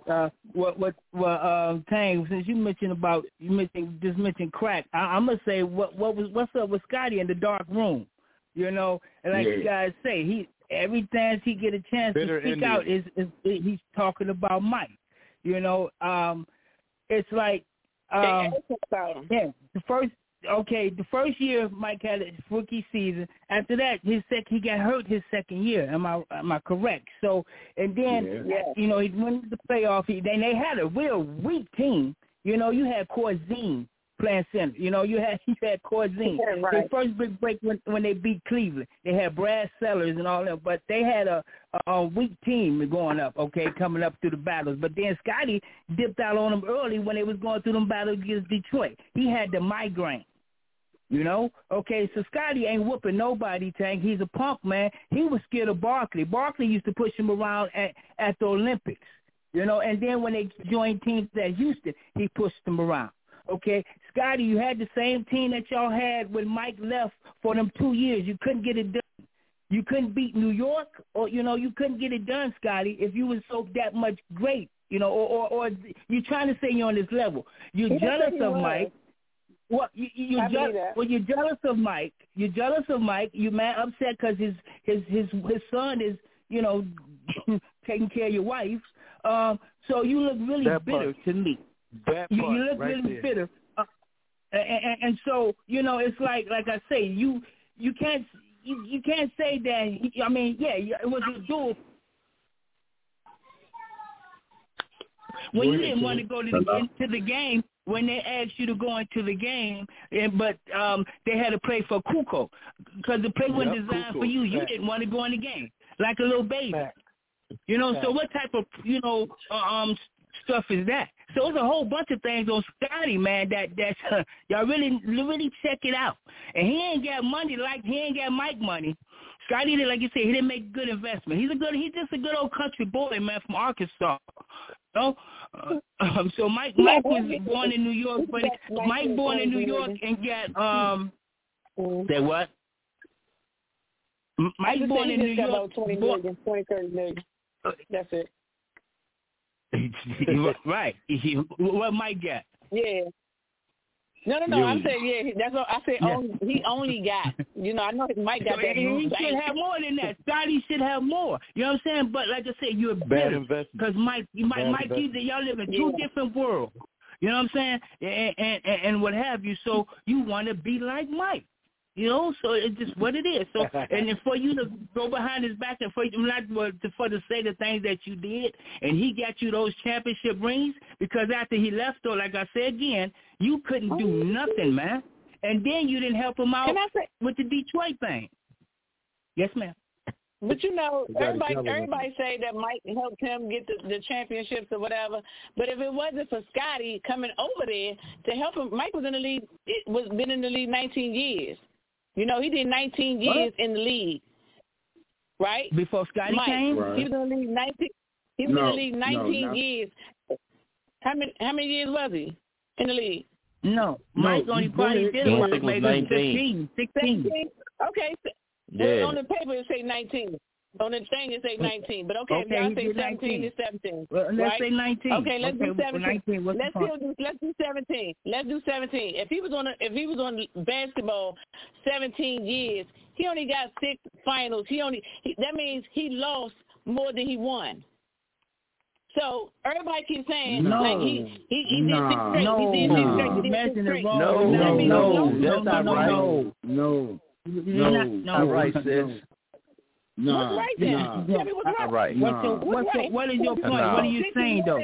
Tang. Since you mentioned crack, I'm gonna say what's up with Scottie in the dark room, you know? And like you guys say, every time he get a chance to speak out, he's talking about Mike, you know? It's like the first year Mike had his rookie season. After that, he got hurt his second year. Am I correct? So, and then you know, he went to the playoff. Then they had a real weak team. You know, you had Corzine playing center. You know, you had Corzine. Right. The first big break when they beat Cleveland, they had Brad Sellers and all that, but they had a weak team going up. Coming up through the battles. But then Scottie dipped out on them early when they was going through them battles against Detroit. He had the migraine. You know? So Scottie ain't whooping nobody, Tank. He's a punk, man. He was scared of Barkley. Barkley used to push him around at the Olympics, you know, and then when they joined teams at Houston, he pushed them around. Scottie, you had the same team that y'all had when Mike left for them 2 years. You couldn't get it done. You couldn't beat New York, or, you know, you couldn't get it done, Scottie, if you was so that much great, you know, or you're trying to say you're on this level. You're jealous of Mike. Well, you're jealous of Mike. You're jealous of Mike. You're mad, upset because his son is, you know, taking care of your wife. So you look really bitter to me. You look really bitter. And so, you know, it's like I say, you can't say that. I mean, it was a duel. When you didn't want to go to the game, when they asked you to go into the game, but they had to play for Kukoc because the play wasn't designed for you. You didn't want to go in the game like a little baby. You know, so what type of, you know, stuff is that? So there's a whole bunch of things on Scottie, man, that y'all really check it out. And he ain't got money like he ain't got Mike money. Scottie, like you said, he didn't make good investment. He's just a good old country boy, man, from Arkansas. You know? So Mike was born in New York, but Mike born in New York and got say what? Mike born in New York. 20 million, 20, 30 million. That's it. Right. What Mike got? Yeah. No. I'm saying that's what I said. He only got. You know, I know Mike got that. He should have more than that. Scottie should have more. You know what I'm saying? But like I said, you're bitter because Mike, y'all live in two different worlds. You know what I'm saying? And what have you? So you want to be like Mike. You know, so it's just what it is. So, and for you to go behind his back and for to say the things that you did, and he got you those championship rings because after he left, though, like I said again, you couldn't do nothing, man. And then you didn't help him out with the Detroit thing. Yes, ma'am. But you know, everybody say that Mike helped him get the championships or whatever. But if it wasn't for Scottie coming over there to help him, Mike was in the league. Been in the league 19 years. You know, he did 19 years in the league, right? Before Scottie came? Right. He was in the league 19. He was in the league 19 years. How many years was he in the league? No, Mike only probably did about maybe 16. Okay. Yeah. On the paper it say 19. On the thing it say 19, but okay, if y'all say 17, it's 17. Well, let's right? say 19. Okay, let's do 17. 19, let's do 17. Let's do 17. If he was on basketball 17 years, he only got 6 finals. That means he lost more than he won. So everybody keeps saying like he did 6 straight. No, he did 6 straight. That's not right. No. Not right, sis. No. What's right then? Tell me what's right. What is your point? What are you saying though?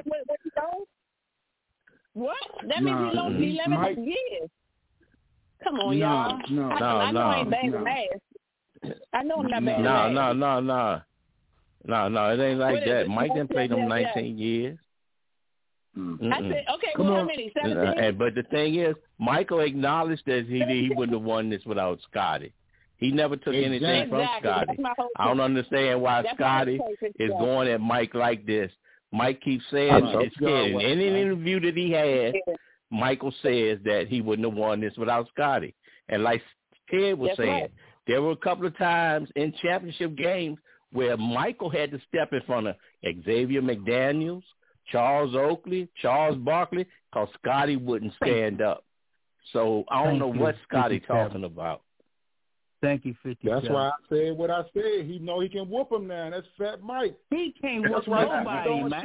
What? That means he lost 11 years. Come on, y'all. I know I ain't bad at math. I know I'm not bad at math. No, it ain't like that. Mike didn't play them 19 years. I said, okay, how many? 17? But the thing is, Michael acknowledged that he wouldn't have won this without Scotty. He never took anything from Scotty. I don't understand why Scotty is going at Mike like this. Mike keeps saying it's scared. In any interview that he had, Michael says that he wouldn't have won this without Scotty. And like Ted was saying, there were a couple of times in championship games where Michael had to step in front of Xavier McDaniels, Charles Oakley, Charles Barkley, because Scotty wouldn't stand up. So I don't know what Scotty talking about. Thank you, 57. That's why I said what I said. He know he can whoop him now. That's Fat Mike. He can't whoop nobody, man.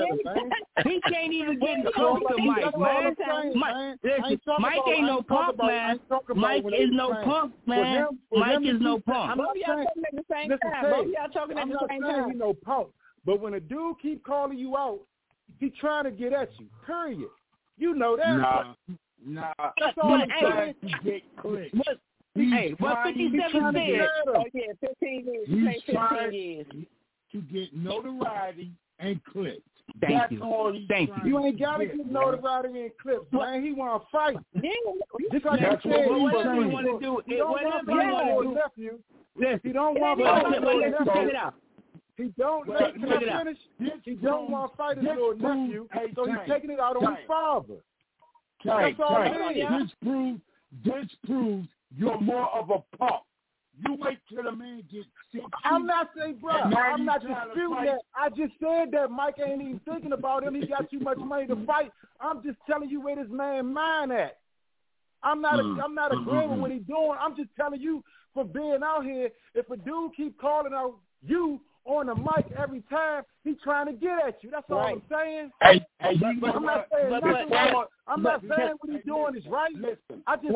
He can't even get close to Mike, man. Listen, Mike ain't no punk, man. Mike is no punk, man. Mike is no punk. Both y'all talking at the same time. Both y'all talking at the same time. He no punk. But when a dude keep calling you out, he trying to get at you. Period. You know that. Nah. That's all I'm saying. Get clicked. Hey, what 57 said? Oh, yeah, 15 years. He's 15 years. To get notoriety and clips. Thank you. You ain't got to get notoriety and clips, man. He want to fight. Yeah. Just like I said, whatever you want to do. He don't want to fight for his nephew. He don't want to fight. He don't let him finish. He don't want to fight his little nephew, so he's taking it out on his father. That's all it is. This proves you're more of a punk. You wait till the man gets sick. I'm not saying, bro. I'm not disputing that. I just said that Mike ain't even thinking about him. He got too much money to fight. I'm just telling you where this man mind at. I'm not agreeing with what he's doing. I'm just telling you for being out here. If a dude keep calling out you on the mic every time, he's trying to get at you. That's all I'm saying. I'm not saying nothing wrong. I'm not saying what he's doing is right. I just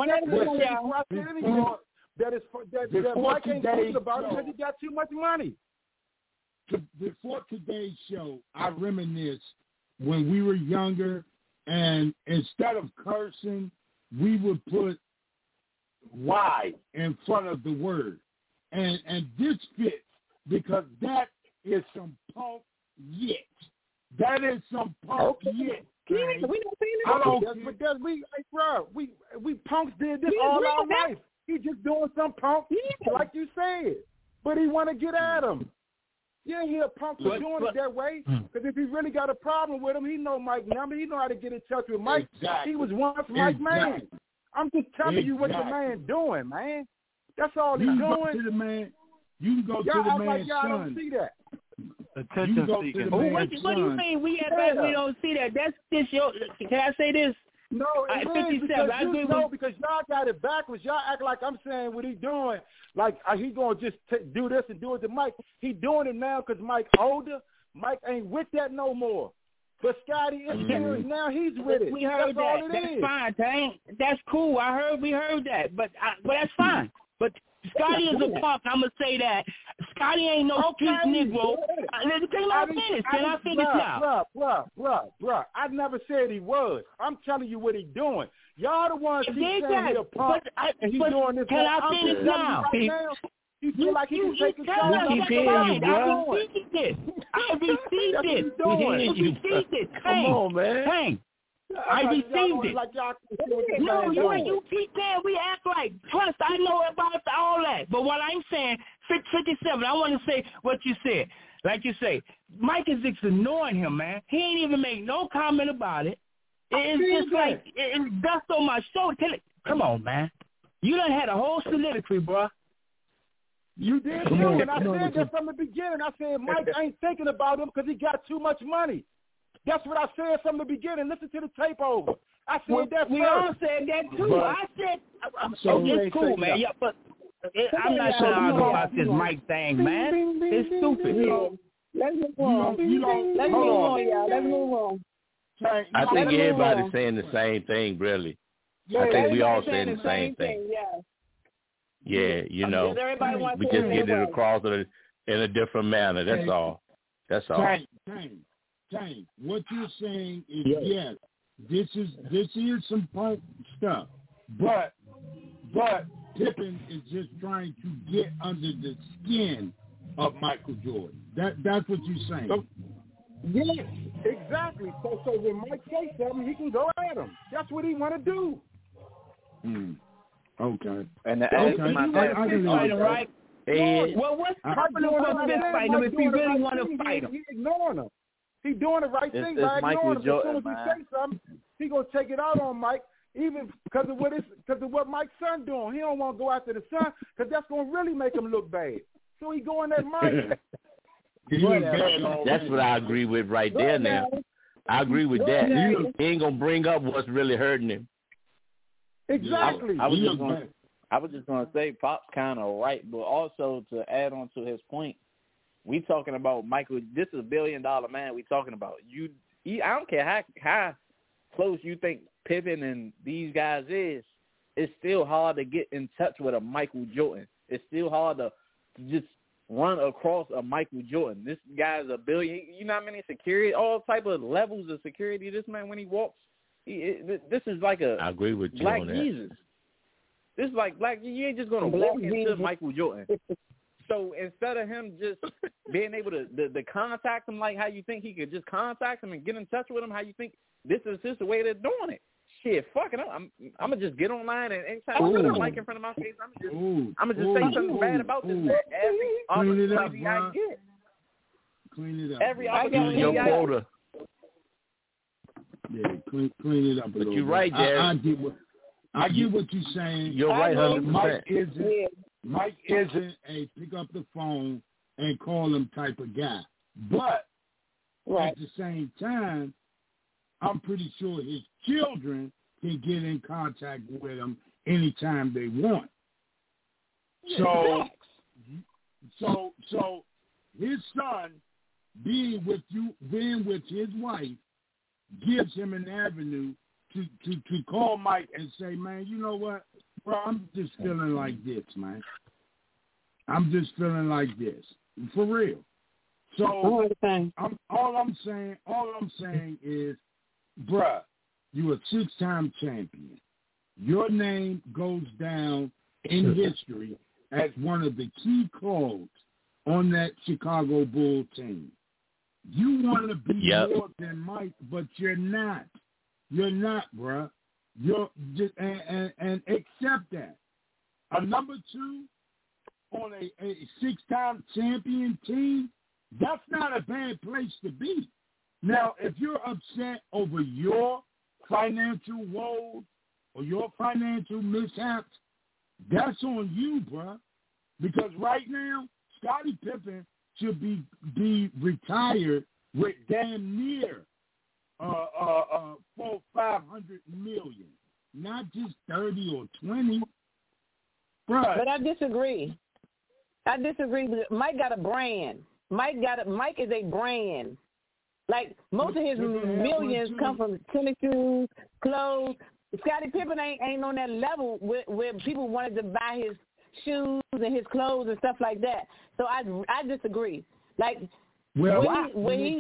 said that Mike ain't thinking about it because he got too much money. Before today's show, I reminisce when we were younger, and instead of cursing, we would put Y in front of the word. And this fits because that is some punk yet. That is some punk yet. We don't see we punks did this all our life. He just doing some punk, like you said. But he want to get at him. You ain't hear punks doing it that way. Because if he really got a problem with him, he know Mike number. He know how to get in touch with Mike. Exactly. He was once Mike man. I'm just telling you what the man doing, man. That's all he's doing. To the man. You can go to the man's y'all son. Don't see that. Attention seeking. What do you mean we don't see that? That's just your. Can I say this? No, it 57. Because y'all got it backwards. Y'all act like I'm saying what he doing. Like he gonna just do this and do it to Mike. He doing it now because Mike older. Mike ain't with that no more. But Scotty is here now. He's with it. We heard that's that. That's fine, Tank. That's cool. We heard that. But that's fine. But Scotty is a punk. I'm gonna say that. Scotty ain't no street Negro. Can I finish now? Bruh. I never said he was. I'm telling you what he's doing. Y'all the ones keep saying he's a punk and he's doing this. Can I finish now? You feel like he can take a shot. I received it. Come on, man. Hang. I received it. No, you keep saying we act like. Trust, I know about all that. But what I'm saying, 57, I want to say what you said. Like you say, Mike is ignoring him, man. He ain't even make no comment about it. It's just like it's dust on my shoulder. Come on, man. You done had a whole soliloquy, bro. You did too, and I said that from the beginning. I said Mike ain't thinking about him because he got too much money. That's what I said from the beginning. Listen to the tape over. I said that we first. all said that too. But, I said, it's cool, man. Yeah, but I'm not trying to argue about this Mike thing, man. It's stupid. Let's move on. Let's move on, y'all. Let's move on. I think everybody's saying the same thing, really. I think we all saying the same thing. Yeah, you know, we just get it across in a different manner. That's all. That's all. Tank, what you're saying is yes, this is some punk stuff, but Pippen is just trying to get under the skin of Michael Jordan. That's what you're saying. Yeah, exactly. So when Mike says something, he can go at him. That's what he want to do. Okay. And right? Well, what's happening with this fight him if he really want to fight him? He's ignoring him. He's doing the right thing by ignoring him. As soon as he say something, he gonna take it out on Mike, even because of what Mike's son doing. He don't want to go after the son because that's gonna really make him look bad. So he going at Mike. That's what I agree with right there. Now, I agree with that. He ain't gonna bring up what's really hurting him. Exactly. I was just gonna say Pop's kind of right, but also to add on to his point, we talking about Michael. This is $1 billion man. We talking about you. I don't care how close you think Pippen and these guys is. It's still hard to get in touch with a Michael Jordan. It's still hard to just run across a Michael Jordan. This guy's $1 billion. You know how many security, all type of levels of security this man when he walks. This is like I agree with you Black on that. Jesus. This is like Black. You ain't just gonna walk into Michael Jordan. So instead of him just being able to contact him like how you think he could just contact him and get in touch with him, how you think this is just the way they're doing it. Shit, fuck it up. I'm gonna just get online and anytime I put a mic in front of my face, I'm gonna just say something bad about this man every opportunity I get. Clean it up. Every opportunity your quota. Yeah, clean it up. But you're right, Jared. I get what you're saying. You're right, 100%. Mike isn't a pick up the phone and call him type of guy. But at the same time, I'm pretty sure his children can get in contact with him anytime they want. So his son being with his wife gives him an avenue to call Mike and say, man, you know what, bro, I'm just feeling like this, man. I'm just feeling like this, for real. So all I'm saying is, bruh, you're a 6-time champion. Your name goes down in history as one of the key calls on that Chicago Bulls team. You want to be more than Mike, but you're not. You're not, bruh. You're just and accept that. A number 2 on a 6-time champion team, that's not a bad place to be. Now, if you're upset over your financial woes or your financial mishaps, that's on you, bruh. Because right now, Scottie Pippen should be retired with damn near $400-500 million, not just 30 or 20. Bruh. But I disagree. Mike got a brand. Mike is a brand. Like most of his millions come from tennis shoes, clothes. Scottie Pippen ain't on that level where people wanted to buy his shoes and his clothes and stuff like that. So I disagree. Like when he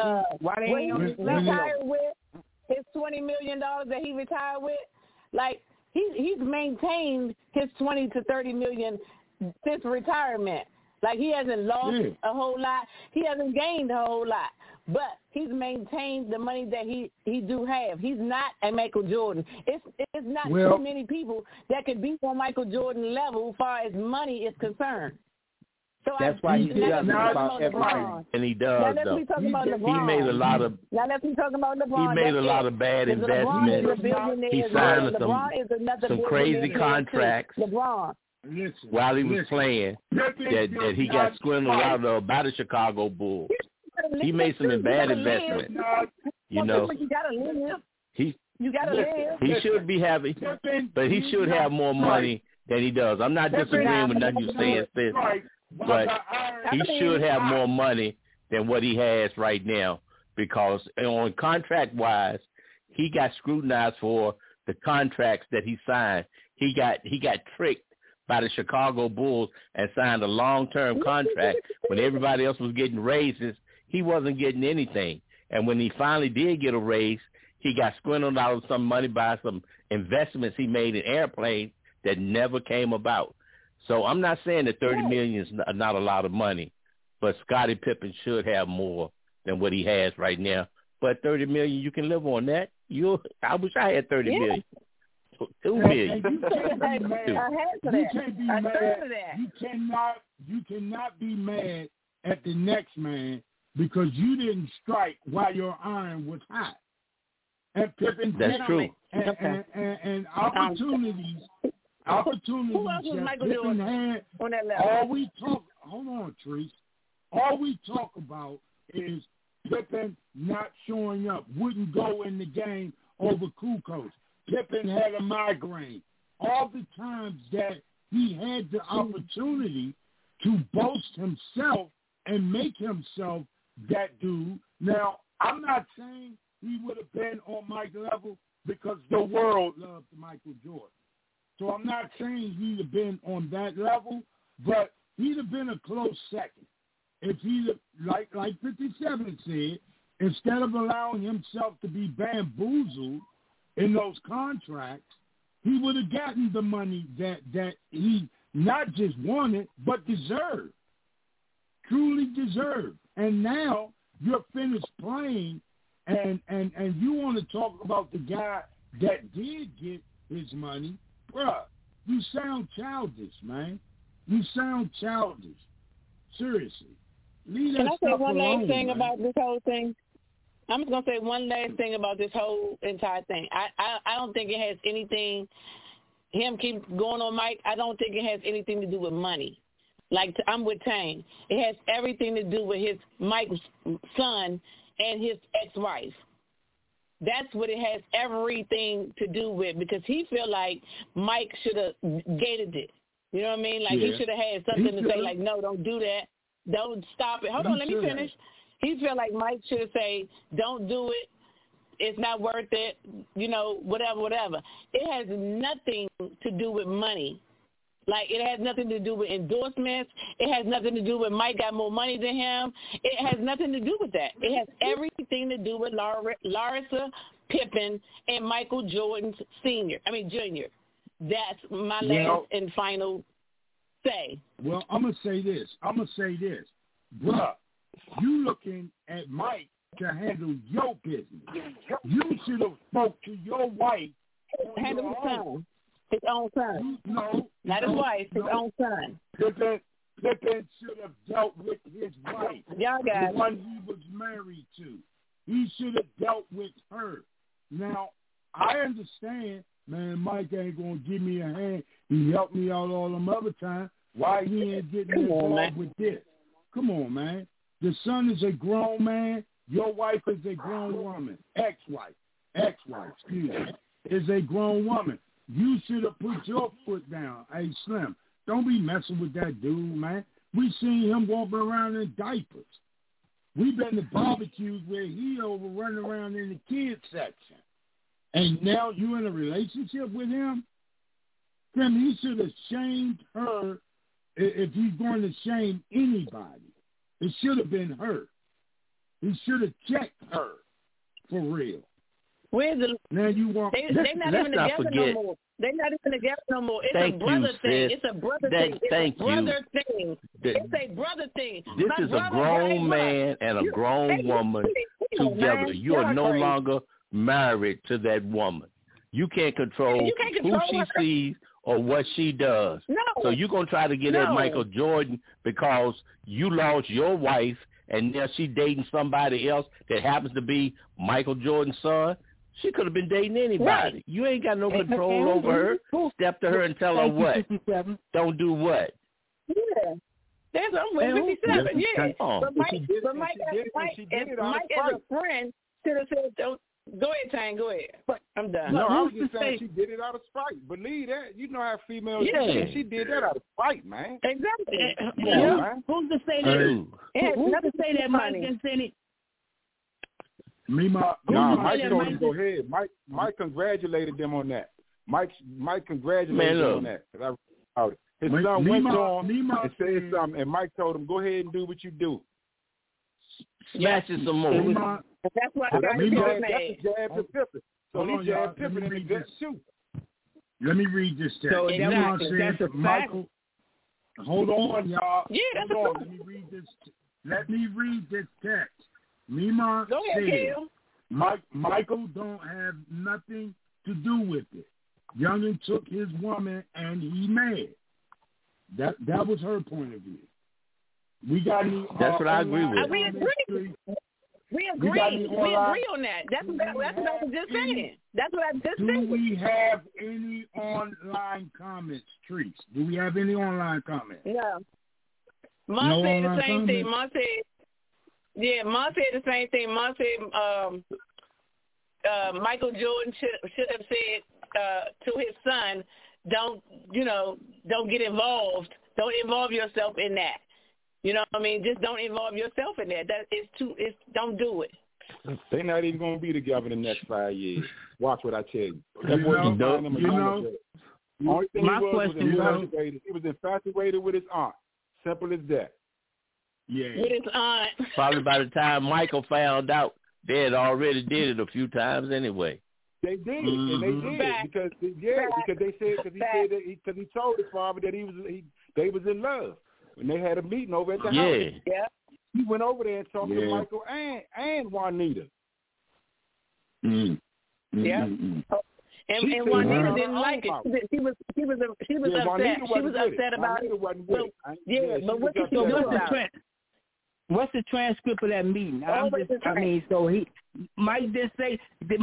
retired with his $20 million that he retired with, like he's maintained his $20 to $30 million since retirement. Like he hasn't lost a whole lot. He hasn't gained a whole lot. But he's maintained the money that he do have. He's not a Michael Jordan. It's not too many people that can be on Michael Jordan level as far as money is concerned. So that's why he does about everything. And he does, though. He made a lot of. Now let's be talking about LeBron. He made a lot of bad investments. He signed some crazy contracts. LeBron. while he was playing that he got swindled out of by the Chicago Bulls. He made some bad investments. You know, you gotta live. He should be having, but he should have more money than he does. I'm not disagreeing with nothing you're saying, Sis, but he should have more money than what he has right now, because on contract-wise, he got scrutinized for the contracts that he signed. He got tricked by the Chicago Bulls and signed a long-term contract when everybody else was getting raises. He wasn't getting anything. And when he finally did get a raise, he got swindled out of some money by some investments he made in airplanes that never came about. So I'm not saying that $30 million is not a lot of money, but Scottie Pippen should have more than what he has right now. But $30 million, you can live on that. I wish I had $30 million. $2 million. You cannot be mad at the next man because you didn't strike while your iron was hot. And Pippen, that's true. And opportunities. Who else was Michael Jordan had on that level? Hold on, Treese. All we talk about is Pippen not showing up, wouldn't go in the game over Kukoc. Pippen had a migraine. All the times that he had the opportunity to boast himself and make himself that dude. Now, I'm not saying he would have been on Mike level because the world loved Michael Jordan. So I'm not saying he'd have been on that level, but he'd have been a close second. If he'd have, like 57 said, instead of allowing himself to be bamboozled in those contracts, he would have gotten the money that he not just wanted, but deserved, truly deserved. And now you're finished playing, and you want to talk about the guy that did get his money. Bruh, you sound childish, man. You sound childish. Seriously. Can I say one last thing about this whole thing? I'm just going to say one last thing about this whole entire thing. I don't think it has anything, him keep going on Mike, I don't think it has anything to do with money. Like, I'm with Tang. It has everything to do with Mike's son and his ex-wife. That's what it has everything to do with, because he feel like Mike should have gated it. You know what I mean? Like, he should have had something to say, like, no, don't do that. Don't stop it. Hold on, let me finish. He feel like Mike should say, don't do it. It's not worth it. You know, whatever. It has nothing to do with money. Like, it has nothing to do with endorsements. It has nothing to do with Mike got more money than him. It has nothing to do with that. It has everything to do with Larsa Pippen and Michael Jordan Jr. That's my last and final say. Well, I'm going to say this. Bruh, you looking at Mike to handle your business. You should have spoke to your wife. Handle his own son. Not his wife, his own son. Pippen should have dealt with his wife, the one he was married to. He should have dealt with her. Now, I understand, man, Mike ain't going to give me a hand. He helped me out all them other times. Why he ain't getting involved with this? Come on, man. The son is a grown man. Your wife is a grown woman. Ex-wife, excuse me, is a grown woman. You should have put your foot down. Hey, Slim, don't be messing with that dude, man. We seen him walking around in diapers. We've been to barbecues where he over running around in the kids section. And now you in a relationship with him? Then he should have shamed her if he's going to shame anybody. It should have been her. He should have checked her for real. Where's the? Now you want? They're not even together no more. They're not even together no more. It's a brother thing. It's a brother thing. It's a brother thing. It's a brother thing. This is a grown man and a grown woman together. You are no longer married to that woman. You can't control who she sees or what she does. No. So you're going to try to get at Michael Jordan because you lost your wife and now she's dating somebody else that happens to be Michael Jordan's son. She could have been dating anybody. Right. You ain't got no control over her. Step to her and tell her what. 57. Don't do what. Yeah. That's I'm with 57. Yeah. But Mike as a friend should have said, "Don't go ahead, Tang. Go ahead." But I'm done. No, I was just saying she did it out of spite. Believe that. You know how females do. She did that out of spite, man. Exactly. Man. Who's to say that? Who's to say that Mike didn't send it? Mike told him go ahead. Mike congratulated them on that. Mike congratulated them on that. His son went on and said something, and Mike told him, "Go ahead and do what you do." Smash it some more. That's what I got mad. That's a jab to Pippen. So he jabbed Pippen in the gut too. Let me read this text. So that's a Michael. Hold on, y'all. Yeah, that's a fact. Let me read this text. Mima said, Michael don't have nothing to do with it. Youngin took his woman and he mad. That was her point of view. We got any? That's what I agree with. We agree. We agree on that. That's what I was just saying. That's what I just said. Do we have any online comments, Treese? Do we have any online comments? No. Mom said the same thing. Mom said the same thing. Mom said Michael Jordan should have said to his son, don't get involved. Don't involve yourself in that. You know what I mean? Just don't involve yourself in that. Don't do it. They're not even going to be together the next 5 years. Watch what I tell you. Only thing he was infatuated with his aunt. Simple as that. Yeah. With his aunt. Probably by the time Michael found out, they had already did it a few times anyway. They did, and they did because he told his father that they was in love. When they had a meeting over at the house, he went over there and talked to Michael and Juanita. And Juanita didn't like it. She was upset. She was upset about it. But what you do about it? What's the transcript of that meeting? Mike didn't say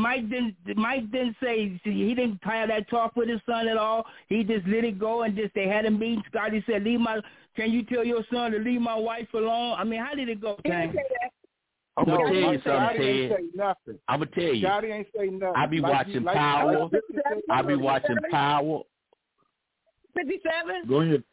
he didn't have that talk with his son at all. He just let it go and they had a meeting. Scotty said, can you tell your son to leave my wife alone? I mean, how did it go? I'm gonna tell you something, Ted. I'm gonna tell you. Scotty ain't say nothing. I be watching Power. 57. Go ahead.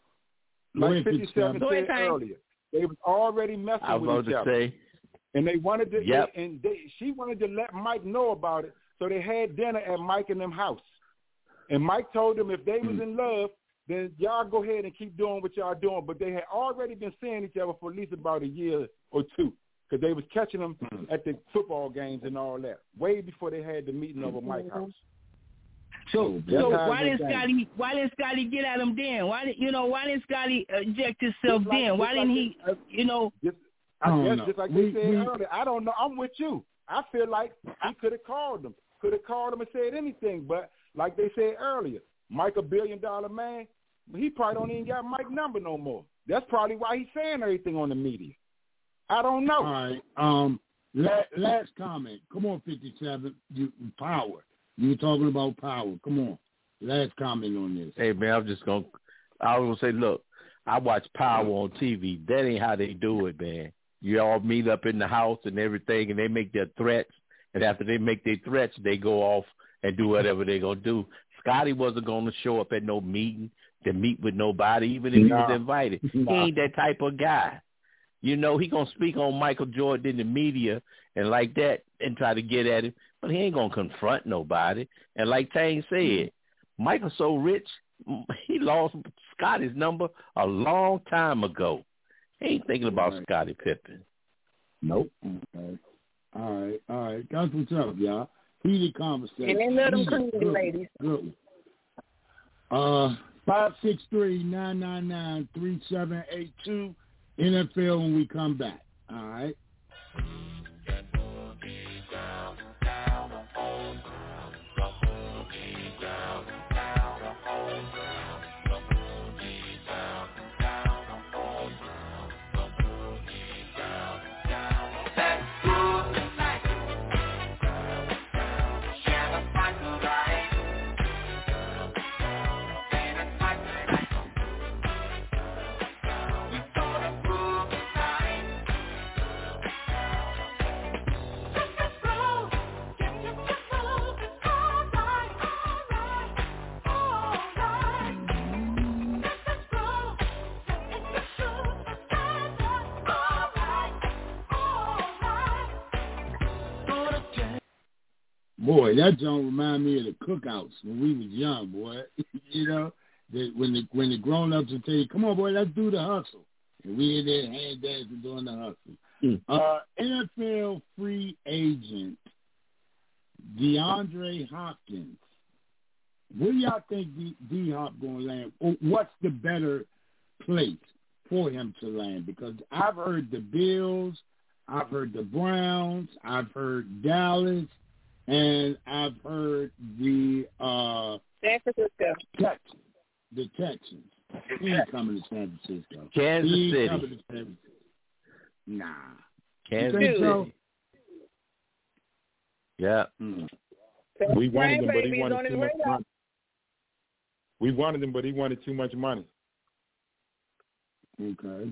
57 said earlier. They was already messing with each other. And they wanted to, she wanted to let Mike know about it, so they had dinner at Mike and them house. And Mike told them if they was in love, then y'all go ahead and keep doing what y'all doing. But they had already been seeing each other for at least about a year or two, because they was catching them at the football games and all that, way before they had the meeting over Mike's house. So why didn't Scotty get at him then? Why didn't Scotty eject himself then? Why didn't he? Just like they said earlier. I don't know. I'm with you. I feel like he could have called them. And said anything. But like they said earlier, Mike, $1 billion man, he probably don't even got Mike's number no more. That's probably why he's saying everything on the media. I don't know. All right. Last comment. Come on, 57. Power. You were talking about Power. Come on. Last comment on this. Hey, man, I was going to say, look, I watch Power on TV. That ain't how they do it, man. You all meet up in the house and everything, and they make their threats. And after they make their threats, they go off and do whatever they're going to do. Scotty wasn't going to show up at no meeting to meet with nobody, even if he was invited. He ain't that type of guy. You know, he going to speak on Michael Jordan in the media and like that and try to get at him, but he ain't going to confront nobody. And like Tang said, Michael's so rich, he lost Scotty's number a long time ago. He ain't thinking about Scottie Pippen. Nope. Okay. All right. That's what's up, y'all. Heated conversation. And then let them clean, ladies. Good. 563-999-3782. NFL when we come back. All right. Boy, that don't remind me of the cookouts when we was young, boy. You know, when the grown-ups would tell you, come on, boy, let's do the hustle. And we in there hand dancing doing the hustle. NFL free agent DeAndre Hopkins. Where do y'all think D-Hop going to land? Or what's the better place for him to land? Because I've heard the Bills, I've heard the Browns, I've heard Dallas, and I've heard the San Francisco. The Texans. He ain't coming to San Francisco. Kansas City. Nah. Kansas City. So? Yeah. We wanted him, but he wanted too much money. We wanted him, but he wanted too much money. Okay.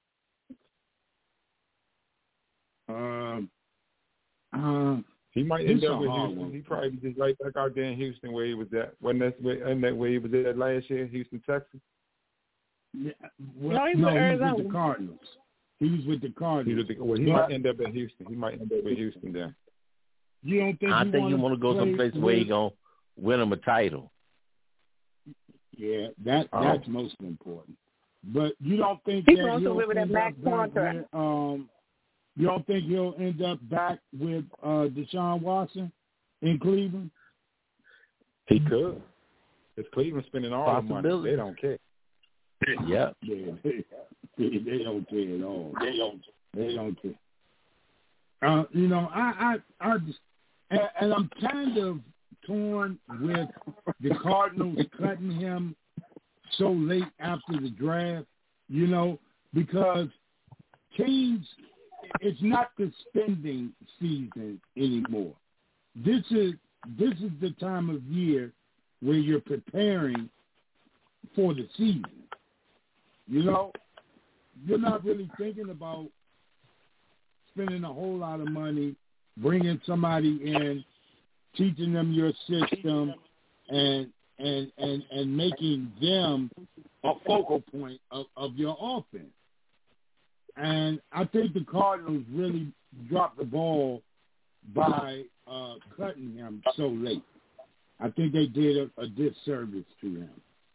He might end up with Houston. He probably just right back out there in Houston where he was at. Wasn't that where he was at last year, Houston, Texas? Yeah, well, he was with the Cardinals. He was with the Cardinals. He might end up in Houston. He might end up in Houston there. You don't think? I think you want to go someplace where he gonna win him a title. Yeah, that's most important. But you don't think he's that he'll end up back with, you don't think he'll end up back with Deshaun Watson in Cleveland? He could. If Cleveland's spending all the money, they don't care. Yeah. They don't care at all. They don't care. You know, I just, and I'm kind of torn with the Cardinals cutting him so late after the draft, you know, because teams, it's not the spending season anymore. This is the time of year where you're preparing for the season. You know, you're not really thinking about spending a whole lot of money, bringing somebody in, teaching them your system, and making them a focal point of your offense. And I think the Cardinals really dropped the ball by cutting him so late. I think they did a disservice to him.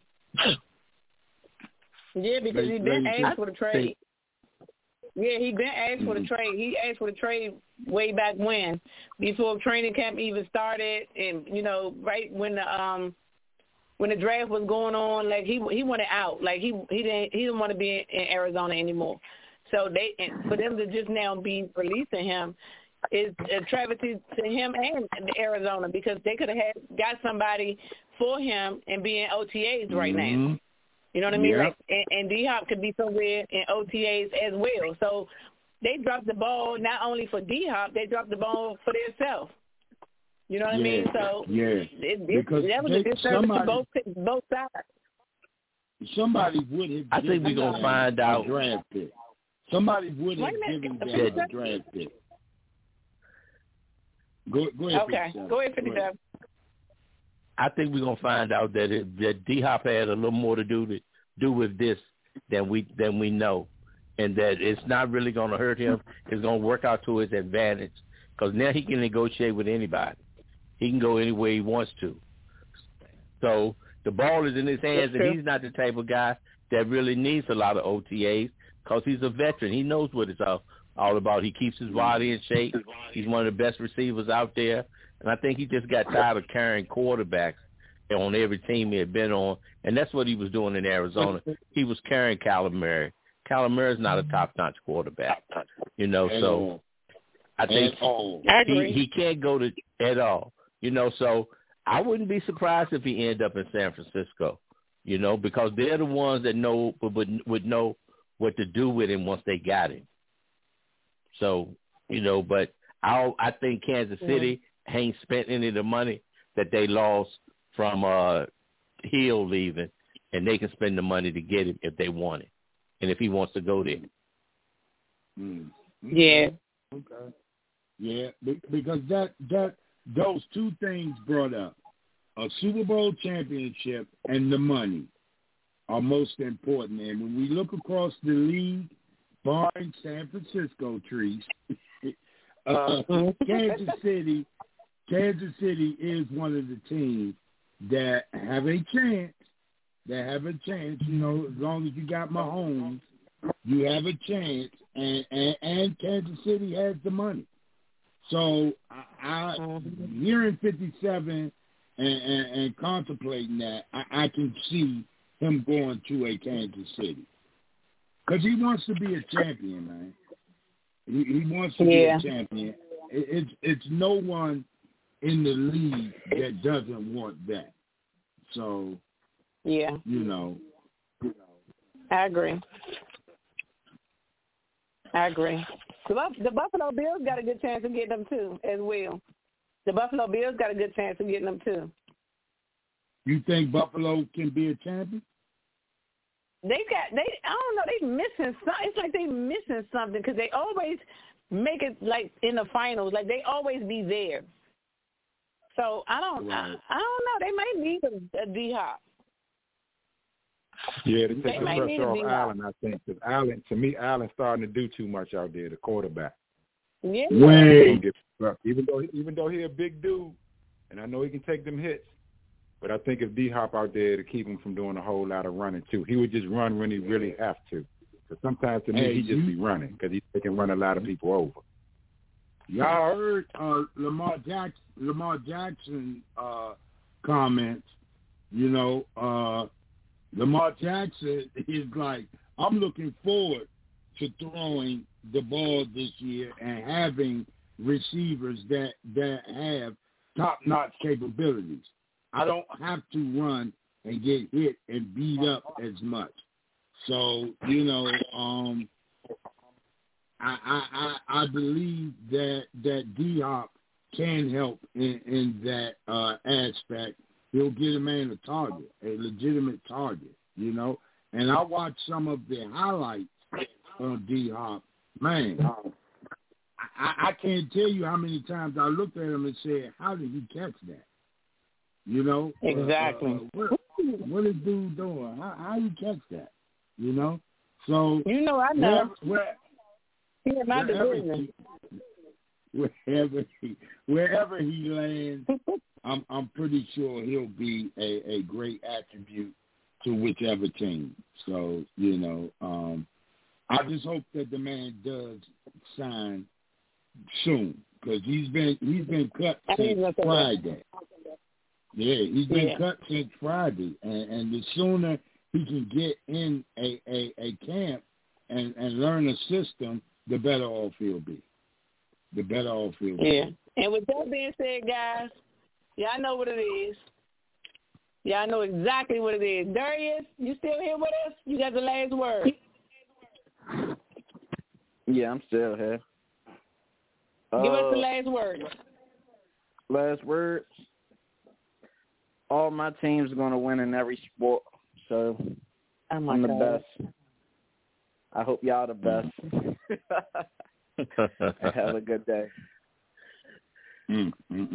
Yeah, because he's been asked for the trade. Yeah, he's been asked for the trade. He asked for the trade way back when, before training camp even started, and you know, right when the draft was going on, like he wanted out. Like he didn't want to be in Arizona anymore. So for them to just now be releasing him is a travesty to him and Arizona, because they could have got somebody for him and be in OTAs right now. You know what I mean? Yep. Like, and D-Hop could be somewhere in OTAs as well. So they dropped the ball not only for D-Hop, they dropped the ball for themselves. You know what I mean? So that was a disservice to both sides. Somebody would have. I think we're gonna find out. Draft pick. Somebody would have given them a draft pick. Go ahead. Okay, go ahead, 57. I think we're gonna find out that D-Hop had a little more to do with this than we know, and that it's not really gonna hurt him. It's gonna work out to his advantage, because now he can negotiate with anybody. He can go anywhere he wants to. So the ball is in his hands, and he's not the type of guy that really needs a lot of OTAs, because he's a veteran. He knows what it's all about. He keeps his body in shape. He's one of the best receivers out there. And I think he just got tired of carrying quarterbacks on every team he had been on. And that's what he was doing in Arizona. He was carrying Kyler Murray. Kyler Murray's not a top-notch quarterback, you know. So I think he can't go to at all, you know. So I wouldn't be surprised if he ended up in San Francisco, you know, because they're the ones that would know what to do with him once they got him. So, you know, but I think Kansas City ain't spent any of the money that they lost from Hill leaving, and they can spend the money to get him if they want it, and if he wants to go there. Yeah. Okay. Yeah, because that those two things brought up, a Super Bowl championship and the money, are most important. And when we look across the league, barring San Francisco trees, Kansas City Kansas City is one of the teams that have a chance. You know, as long as you got Mahomes, you have a chance, and Kansas City has the money. So I hearing 57 and contemplating that, I can see him going to a Kansas City because he wants to be a champion, man. He wants to be a champion. It's no one in the league that doesn't want that. So, you know. I agree. The Buffalo Bills got a good chance of getting them too, as well. The Buffalo Bills got a good chance of getting them too. You think Buffalo can be a champion? I don't know, they missing something. It's like they missing something because they always make it like in the finals, like they always be there. So I don't know. They might need a D-Hop. Yeah, to take the pressure off Allen, I think. Because Allen's starting to do too much out there, the quarterback. Yeah. Even though he's a big dude, and I know he can take them hits, but I think if D-Hop out there to keep him from doing a whole lot of running too, he would just run when he really have to. Because sometimes to me he just be running because he can run a lot of people over. Y'all heard Lamar Jackson comments. You know, Lamar Jackson is like, I'm looking forward to throwing the ball this year and having receivers that have top-notch capabilities. I don't have to run and get hit and beat up as much. So, you know, I believe that D-Hop can help in that aspect. He'll get a man a target, a legitimate target, you know. And I watched some of the highlights on D-Hop. Man, I can't tell you how many times I looked at him and said, how did he catch that? You know? Exactly. What is dude doing? How he catch that? You know? So, you know, I know. Wherever he lands, I'm pretty sure he'll be a great attribute to whichever team. So, you know, I just hope that the man does sign soon because he's been cut since Friday. Yeah, he's been cut since Friday, and the sooner he can get in a camp and learn a system, the better off he'll be. Yeah. And with that being said, guys, y'all know what it is. Y'all know exactly what it is. Darius, you still here with us? You got the last word. Yeah, I'm still here. Give us the last word. Last word. All my teams are going to win in every sport, so I'm the best. I hope y'all the best. Have a good day. You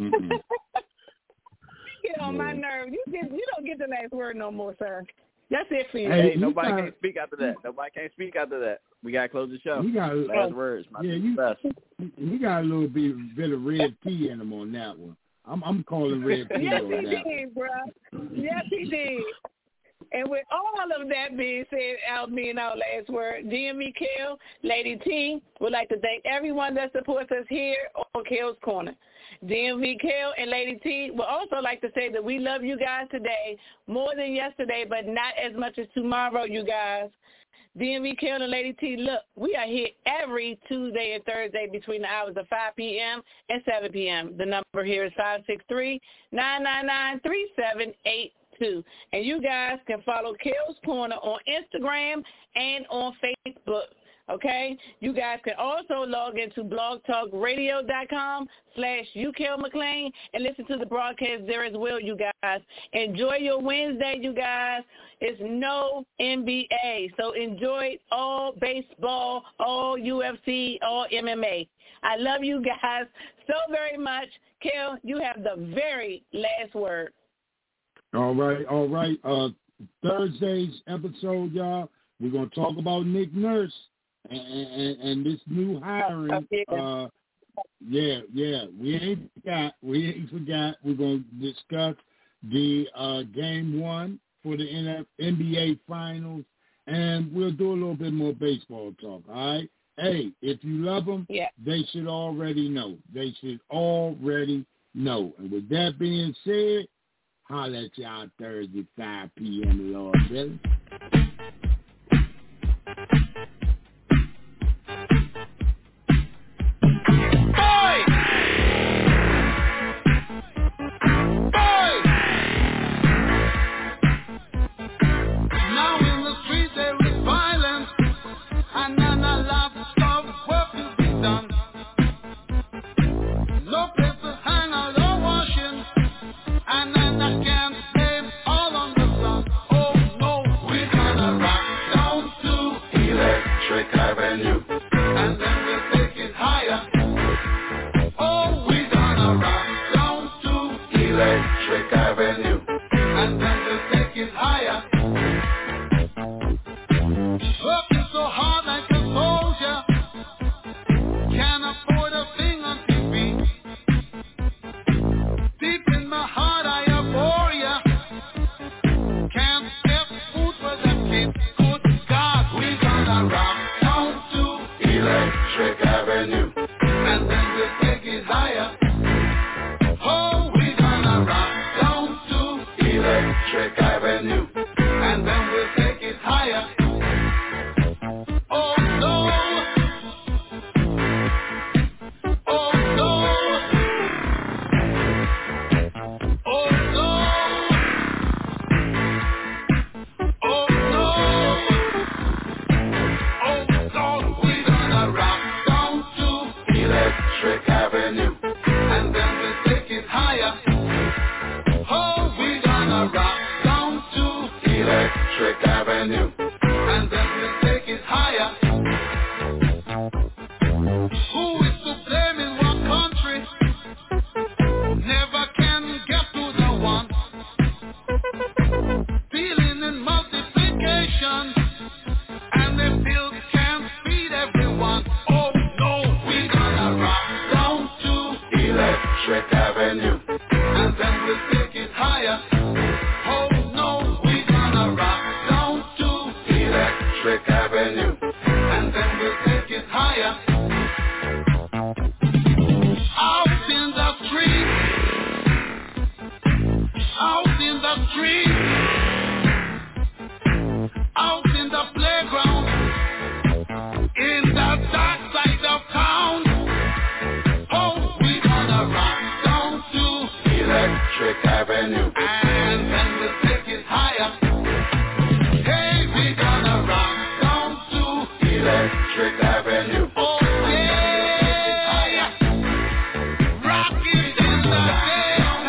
get on my nerves. You don't get the last word no more, sir. That's it for you. Hey, nobody can't speak after that. We got to close the show. Last words. You got a little bit of red tea in him on that one. I'm calling red tea on that. Yes, he did, bro. Yes, he did. And with all of that being said, being our last word, DMV Kel, Lady T, would like to thank everyone that supports us here on Kel's Corner. DMV Kel and Lady T would also like to say that we love you guys today more than yesterday, but not as much as tomorrow, you guys. DMV Kel and Lady T, look, we are here every Tuesday and Thursday between the hours of 5 p.m. and 7 p.m. The number here is 563-999-3782. And you guys can follow Kel's Corner on Instagram and on Facebook. Okay? You guys can also log into blogtalkradio.com/UKelMcLean and listen to the broadcast there as well, you guys. Enjoy your Wednesday, you guys. It's no NBA, so enjoy all baseball, all UFC, all MMA. I love you guys so very much. Kel, you have the very last word. All right. Thursday's episode, y'all, we're going to talk about Nick Nurse and this new hiring Yeah. We ain't forgot. We're going to discuss the game 1 for the NBA Finals, and we'll do a little bit more baseball talk, all right? Hey, if you love them, they should already know. And with that being said, holla at y'all Thursday, 5 p.m. Lord Billy.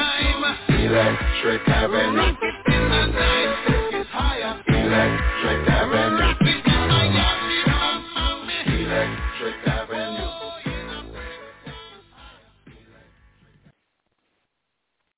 Electric Avenue. Electric